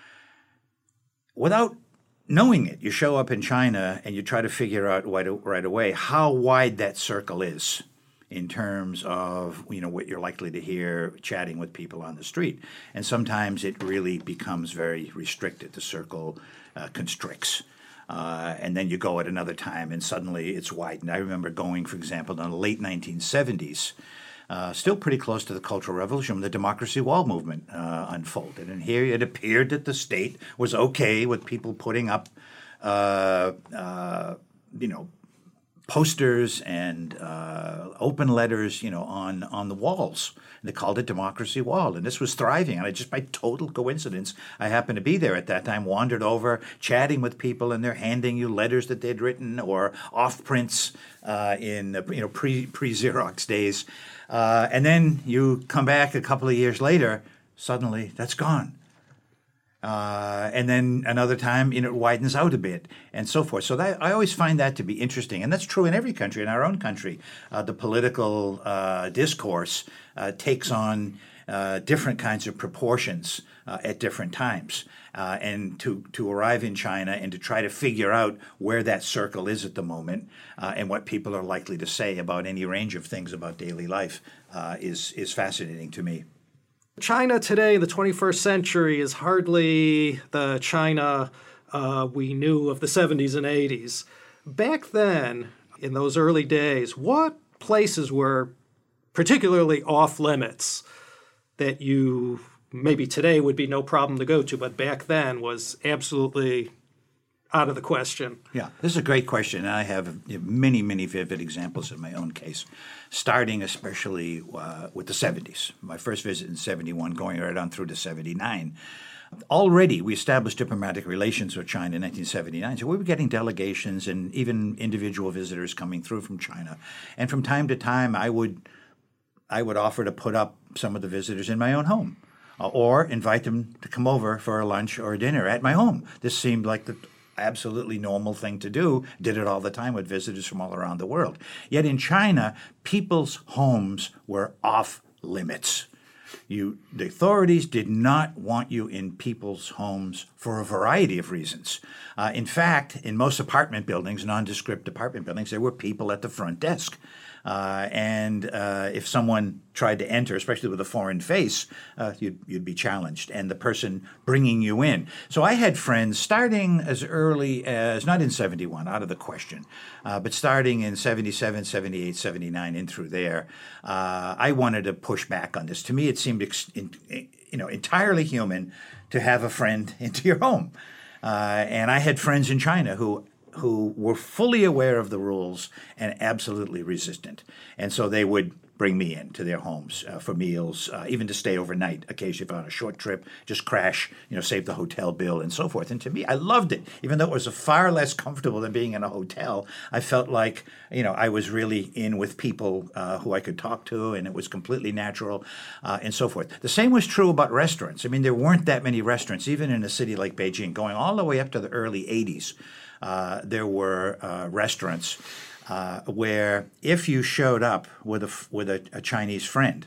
E: Without knowing it, you show up in China and you try to figure out right away how wide that circle is in terms of, you know, what you're likely to hear chatting with people on the street. And sometimes it really becomes very restricted. The circle uh, constricts. Uh, and then you go at another time and suddenly it's widened. I remember going, for example, in the late nineteen seventies, uh, still pretty close to the Cultural Revolution, when the Democracy Wall movement uh, unfolded. And here it appeared that the state was okay with people putting up, uh, uh, you know, posters and uh, open letters, you know, on, on the walls. And they called it Democracy Wall, and this was thriving. And I just, by total coincidence, I happened to be there at that time, wandered over, chatting with people, and they're handing you letters that they'd written or off prints uh, in you know pre pre Xerox days. Uh, and then you come back a couple of years later, suddenly that's gone. Uh, and then another time, you know, it widens out a bit, and so forth. So that, I always find that to be interesting, and that's true in every country. In our own country, uh, the political uh, discourse uh, takes on uh, different kinds of proportions uh, at different times. Uh, and to, to arrive in China and to try to figure out where that circle is at the moment uh, and what people are likely to say about any range of things about daily life uh, is is fascinating to me.
C: China today in the twenty-first century is hardly the China uh, we knew of the seventies and eighties. Back then, in those early days, what places were particularly off limits that you maybe today would be no problem to go to, but back then was absolutely out of the question?
E: Yeah, this is a great question, and I have many, many vivid examples in my own case, starting especially uh, with the seventies. My first visit in seventy-one, going right on through to seventy-nine. Already, we established diplomatic relations with China in nineteen seventy-nine, so we were getting delegations and even individual visitors coming through from China. And from time to time, I would, I would offer to put up some of the visitors in my own home, uh, or invite them to come over for a lunch or a dinner at my home. This seemed like the absolutely normal thing to do, did it all the time with visitors from all around the world. Yet in China, people's homes were off limits. You, the authorities did not want you in people's homes for a variety of reasons. Uh, in fact, in most apartment buildings, nondescript apartment buildings, there were people at the front desk. Uh, and uh, if someone tried to enter, especially with a foreign face, uh, you'd, you'd be challenged, and the person bringing you in. So I had friends starting as early as, not in seventy-one, out of the question, uh, but starting in seventy-seven, seventy-eight, seventy-nine, in through there. Uh, I wanted to push back on this. To me, it seemed ex- in, you know, entirely human to have a friend into your home. Uh, and I had friends in China who who were fully aware of the rules and absolutely resistant. And so they would bring me in to their homes uh, for meals, uh, even to stay overnight, occasionally on a short trip, just crash, you know, save the hotel bill and so forth. And to me, I loved it. Even though it was far less comfortable than being in a hotel, I felt like, you know, I was really in with people uh, who I could talk to, and it was completely natural uh, and so forth. The same was true about restaurants. I mean, there weren't that many restaurants, even in a city like Beijing, going all the way up to the early eighties. Uh, there were uh, restaurants Uh, where if you showed up with a with a, a Chinese friend,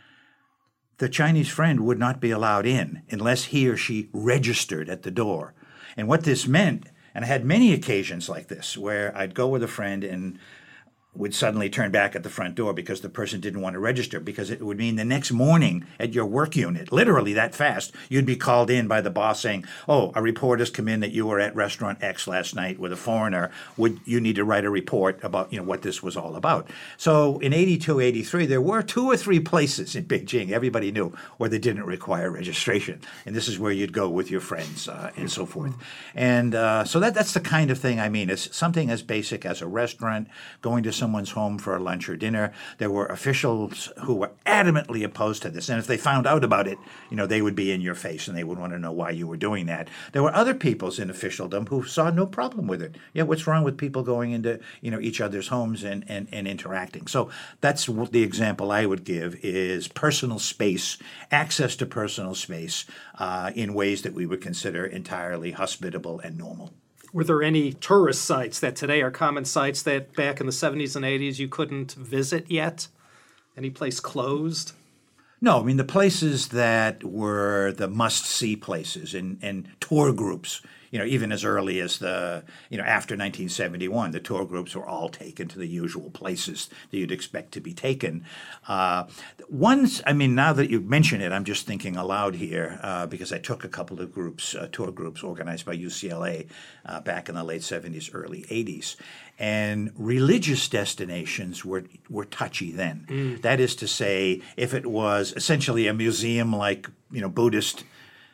E: the Chinese friend would not be allowed in unless he or she registered at the door. And what this meant, and I had many occasions like this, where I'd go with a friend and would suddenly turn back at the front door because the person didn't want to register, because it would mean the next morning at your work unit, literally that fast, you'd be called in by the boss saying, oh, a report has come in that you were at restaurant X last night with a foreigner. Would you need to write a report about, you know, what this was all about? So in eighty-two, eighty-three, there were two or three places in Beijing, everybody knew, where they didn't require registration. And this is where you'd go with your friends uh, and so forth. And uh, so that that's the kind of thing I mean. It's something as basic as a restaurant, going to someone's home for a lunch or dinner. There were officials who were adamantly opposed to this. And if they found out about it, you know, they would be in your face and they would want to know why you were doing that. There were other peoples in officialdom who saw no problem with it. Yeah, what's wrong with people going into, you know, each other's homes and, and, and interacting? So that's what the example I would give is personal space, access to personal space uh, in ways that we would consider entirely hospitable and normal.
C: Were there any tourist sites that today are common sites that back in the seventies and eighties you couldn't visit yet? Any place closed?
E: No, I mean, the places that were the must-see places and, and tour groups, you know, even as early as the, you know, after nineteen seventy-one, the tour groups were all taken to the usual places that you'd expect to be taken. Uh, once, I mean, now that you mention it, I'm just thinking aloud here uh, because I took a couple of groups, uh, tour groups organized by U C L A uh, back in the late seventies, early eighties. And religious destinations were were touchy then. Mm. That is to say, if it was essentially a museum like, you know, Buddhist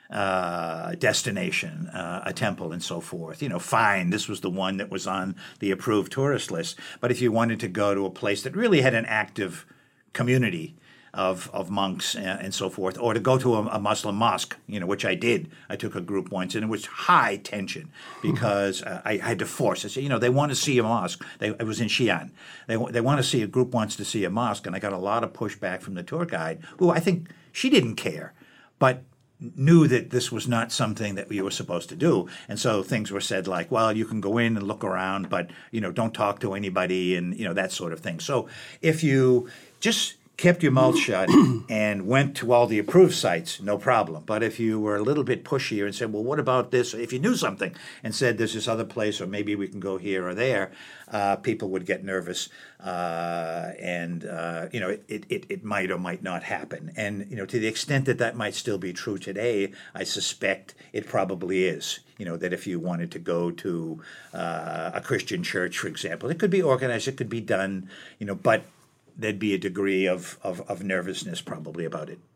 E: uh, destination, uh, a temple and so forth, you know, fine, this was the one that was on the approved tourist list. But if you wanted to go to a place that really had an active community of of monks and, and so forth, or to go to a, a Muslim mosque, you know, which I did. I took a group once, and it was high tension because uh, I, I had to force. I said, you know, they want to see a mosque. They, it was in Xi'an. They they want to see a group wants to see a mosque, and I got a lot of pushback from the tour guide, who I think she didn't care, but knew that this was not something that we were supposed to do. And so things were said like, well, you can go in and look around, but, you know, don't talk to anybody and, you know, that sort of thing. So if you just kept your mouth shut and went to all the approved sites, no problem. But if you were a little bit pushier and said, well, what about this? If you knew something and said there's this other place or maybe we can go here or there, uh, people would get nervous. Uh, and, uh, you know, it, it, it might or might not happen. And, you know, to the extent that that might still be true today, I suspect it probably is. You know, that if you wanted to go to uh, a Christian church, for example, it could be organized, it could be done, you know, but there'd be a degree of, of, of nervousness probably about it.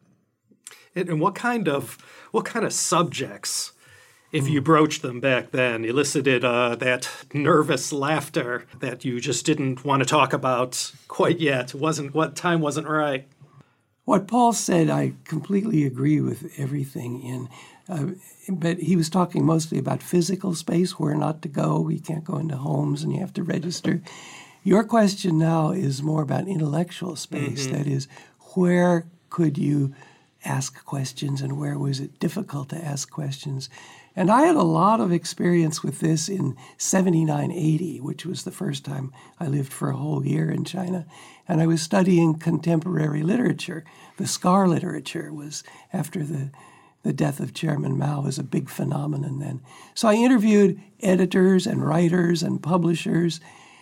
C: And what kind of what kind of subjects, if you broached them back then, elicited uh, that nervous laughter that you just didn't want to talk about quite yet? Wasn't what time wasn't right?
D: What Paul said, I completely agree with everything in. Uh, but he was talking mostly about physical space, where not to go. You can't go into homes, and you have to register. Your question now is more about intellectual space. Mm-hmm. That is, where could you ask questions and where was it difficult to ask questions? And I had a lot of experience with this in seventy-nine eighty, which was the first time I lived for a whole year in China. And I was studying contemporary literature. The Scar literature was, after the, the death of Chairman Mao, was a big phenomenon then. So I interviewed editors and writers and publishers.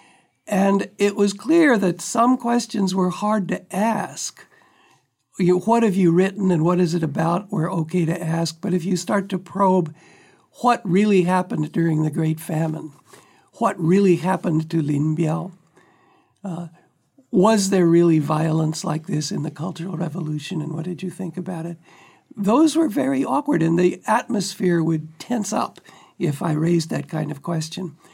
D: And it was clear that some questions were hard to ask. You know, what have you written and what is it about were okay to ask. But if you start to probe what really happened during the Great Famine, what really happened to Lin Biao, uh, was there really violence like this in the Cultural Revolution, and what did you think about it? Those were very awkward, and the atmosphere would tense up if I raised that kind of question.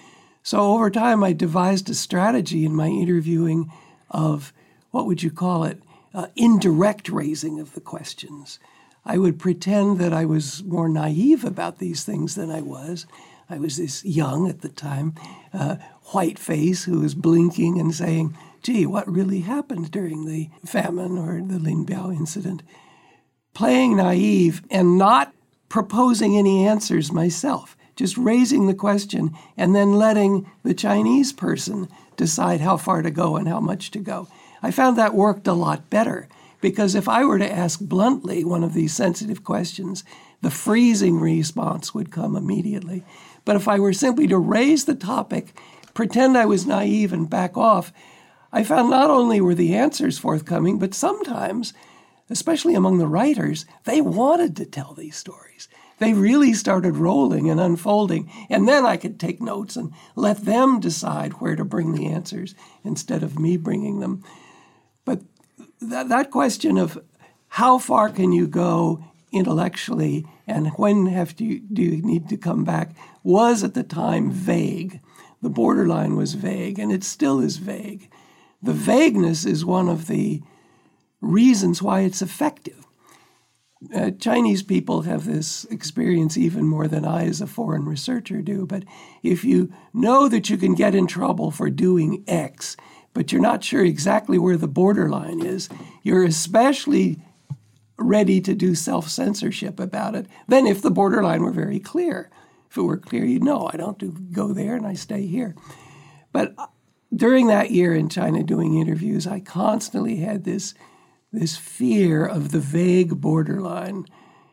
D: So over time, I devised a strategy in my interviewing of, what would you call it, uh, indirect raising of the questions. I would pretend that I was more naive about these things than I was. I was this young at the time, uh, white face who was blinking and saying, gee, what really happened during the famine or the Lin Biao incident? Playing naive and not proposing any answers myself, just raising the question and then letting the Chinese person decide how far to go and how much to go. I found that worked a lot better, because if I were to ask bluntly one of these sensitive questions, the freezing response would come immediately. But if I were simply to raise the topic, pretend I was naive and back off, I found not only were the answers forthcoming, but sometimes, especially among the writers, they wanted to tell these stories. They really started rolling and unfolding, and then I could take notes and let them decide where to bring the answers instead of me bringing them. But th- that question of how far can you go intellectually and when have to, do you need to come back was at the time vague. The borderline was vague, and it still is vague. The vagueness is one of the reasons why it's effective. Uh, Chinese people have this experience even more than I as a foreign researcher do, but if you know that you can get in trouble for doing X, but you're not sure exactly where the borderline is, you're especially ready to do self-censorship about it than if the borderline were very clear. If it were clear, you'd know, I don't do, go there and I stay here. But during that year in China doing interviews, I constantly had this, this fear of the vague borderline.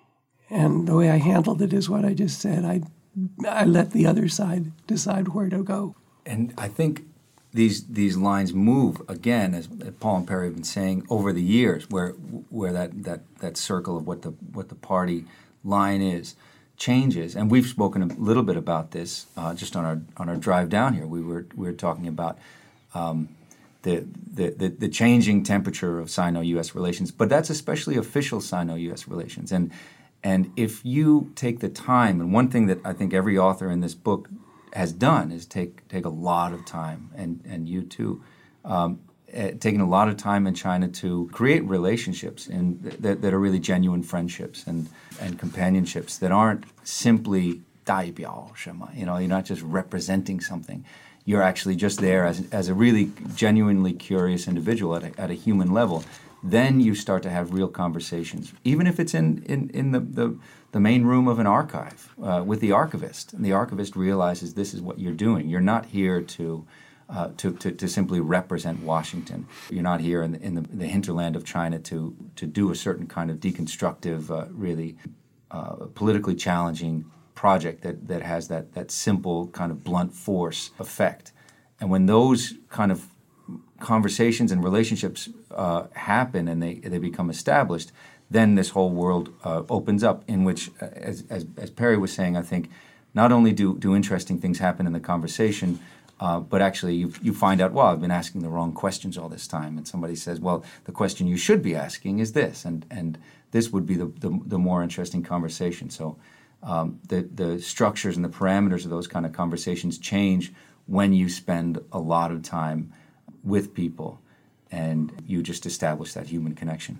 D: And the way I handled it is what I just said. I, I let the other side decide where to go.
A: And I think these these lines move, again, as Paul and Perry have been saying, over the years, where where that, that, that circle of what the what the party line is changes. And we've spoken a little bit about this uh, just on our on our drive down here. We were we were talking about um, the, the the the changing temperature of Sino-U S relations, but that's especially official Sino-U S relations. And and if you take the time, and one thing that I think every author in this book has done is take take a lot of time, and, and you too, um, uh, taking a lot of time in China to create relationships and th- that, that are really genuine friendships and, and companionships that aren't simply 代表什么, you know, you're not just representing something. You're actually just there as, as a really genuinely curious individual at a, at a human level. Then you start to have real conversations, even if it's in, in, in the, the, the main room of an archive uh, with the archivist. And the archivist realizes this is what you're doing. You're not here to uh, to, to, to simply represent Washington. You're not here in the, in the, the hinterland of China to, to do a certain kind of deconstructive, uh, really uh, politically challenging project that, that has that, that simple kind of blunt force effect. And when those kind of conversations and relationships uh, happen and they they become established, then this whole world uh, opens up in which, uh, as, as as Perry was saying, I think not only do, do interesting things happen in the conversation, uh, but actually you you find out, well, I've been asking the wrong questions all this time, and somebody says, well, the question you should be asking is this, and and this would be the the, the more interesting conversation. So um, the the structures and the parameters of those kind of conversations change when you spend a lot of time with people, and you just establish that human connection.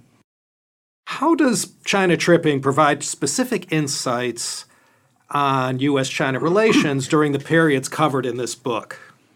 C: How does China Tripping provide specific insights on U S China relations during the periods covered in this book?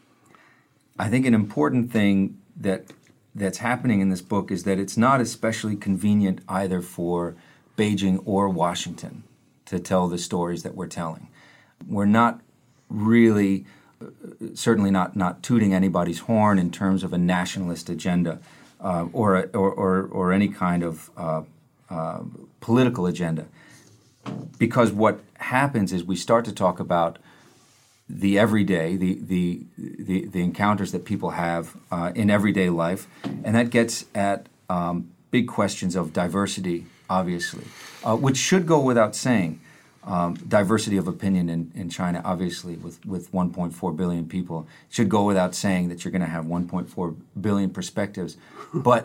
A: I think an important thing that that's happening in this book is that it's not especially convenient either for Beijing or Washington to tell the stories that we're telling. We're not really certainly not, not tooting anybody's horn in terms of a nationalist agenda uh, or, a, or, or or any kind of uh, uh, political agenda. Because what happens is we start to talk about the everyday, the the the, the encounters that people have uh, in everyday life, and that gets at um, big questions of diversity, obviously, uh, which should go without saying. Um, diversity of opinion in, in China, obviously, with, with one point four billion people, should go without saying that you're going to have one point four billion perspectives. But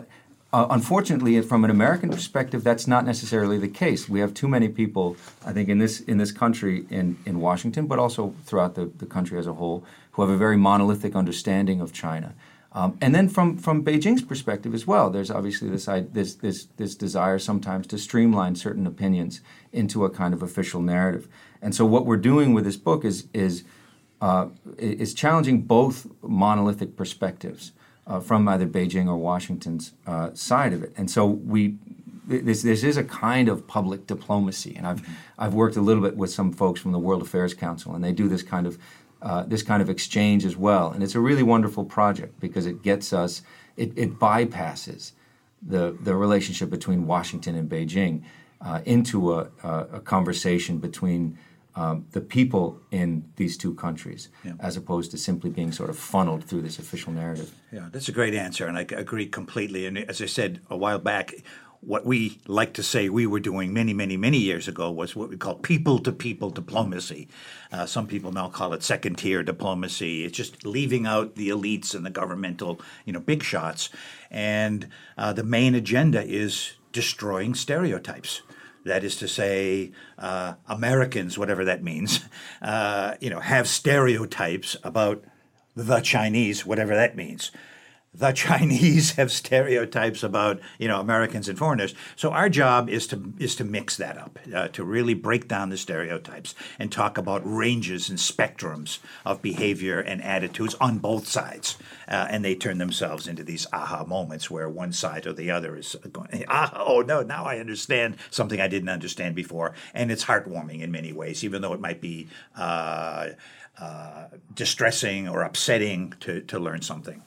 A: Uh, unfortunately, from an American perspective, that's not necessarily the case. We have too many people, I think, in this in this country, in, in Washington, but also throughout the, the country as a whole, who have a very monolithic understanding of China. Um, and then from, from Beijing's perspective as well, there's obviously this, this this this desire sometimes to streamline certain opinions into a kind of official narrative. And so what we're doing with this book is is uh, is challenging both monolithic perspectives. Uh, from either Beijing or Washington's uh, side of it, and so we this this is a kind of public diplomacy, and I've mm-hmm. I've worked a little bit with some folks from the World Affairs Council, and they do this kind of uh, this kind of exchange as well, and it's a really wonderful project because it gets us it, it bypasses the the relationship between Washington and Beijing uh, into a, a, a conversation between Um, the people in these two countries, yeah. as opposed to simply being sort of funneled through this official narrative.
E: Yeah, that's a great answer, and I agree completely. And as I said a while back, what we like to say we were doing many, many, many years ago was what we call people-to-people diplomacy. Uh, some people now call it second-tier diplomacy. It's just leaving out the elites and the governmental, you know, big shots. And uh, the main agenda is destroying stereotypes. That is to say, uh, Americans, whatever that means, uh, you know, have stereotypes about the Chinese, whatever that means. The Chinese have stereotypes about, you know, Americans and foreigners. So our job is to is to mix that up, uh, to really break down the stereotypes and talk about ranges and spectrums of behavior and attitudes on both sides. Uh, and they turn themselves into these aha moments where one side or the other is going, ah, oh, no, now I understand something I didn't understand before. And it's heartwarming in many ways, even though it might be uh, uh, distressing or upsetting to, to learn something.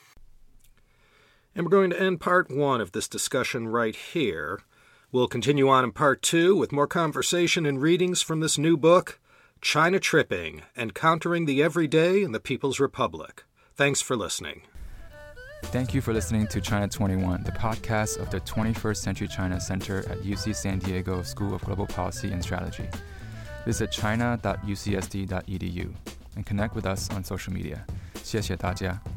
C: And we're going to end part one of this discussion right here. We'll continue on in part two with more conversation and readings from this new book, China Tripping, Encountering the Everyday in the People's Republic. Thanks for listening.
B: Thank you for listening to China twenty-one, the podcast of the twenty-first Century China Center at U C San Diego School of Global Policy and Strategy. Visit china dot u c s d dot e d u and connect with us on social media. 谢谢大家.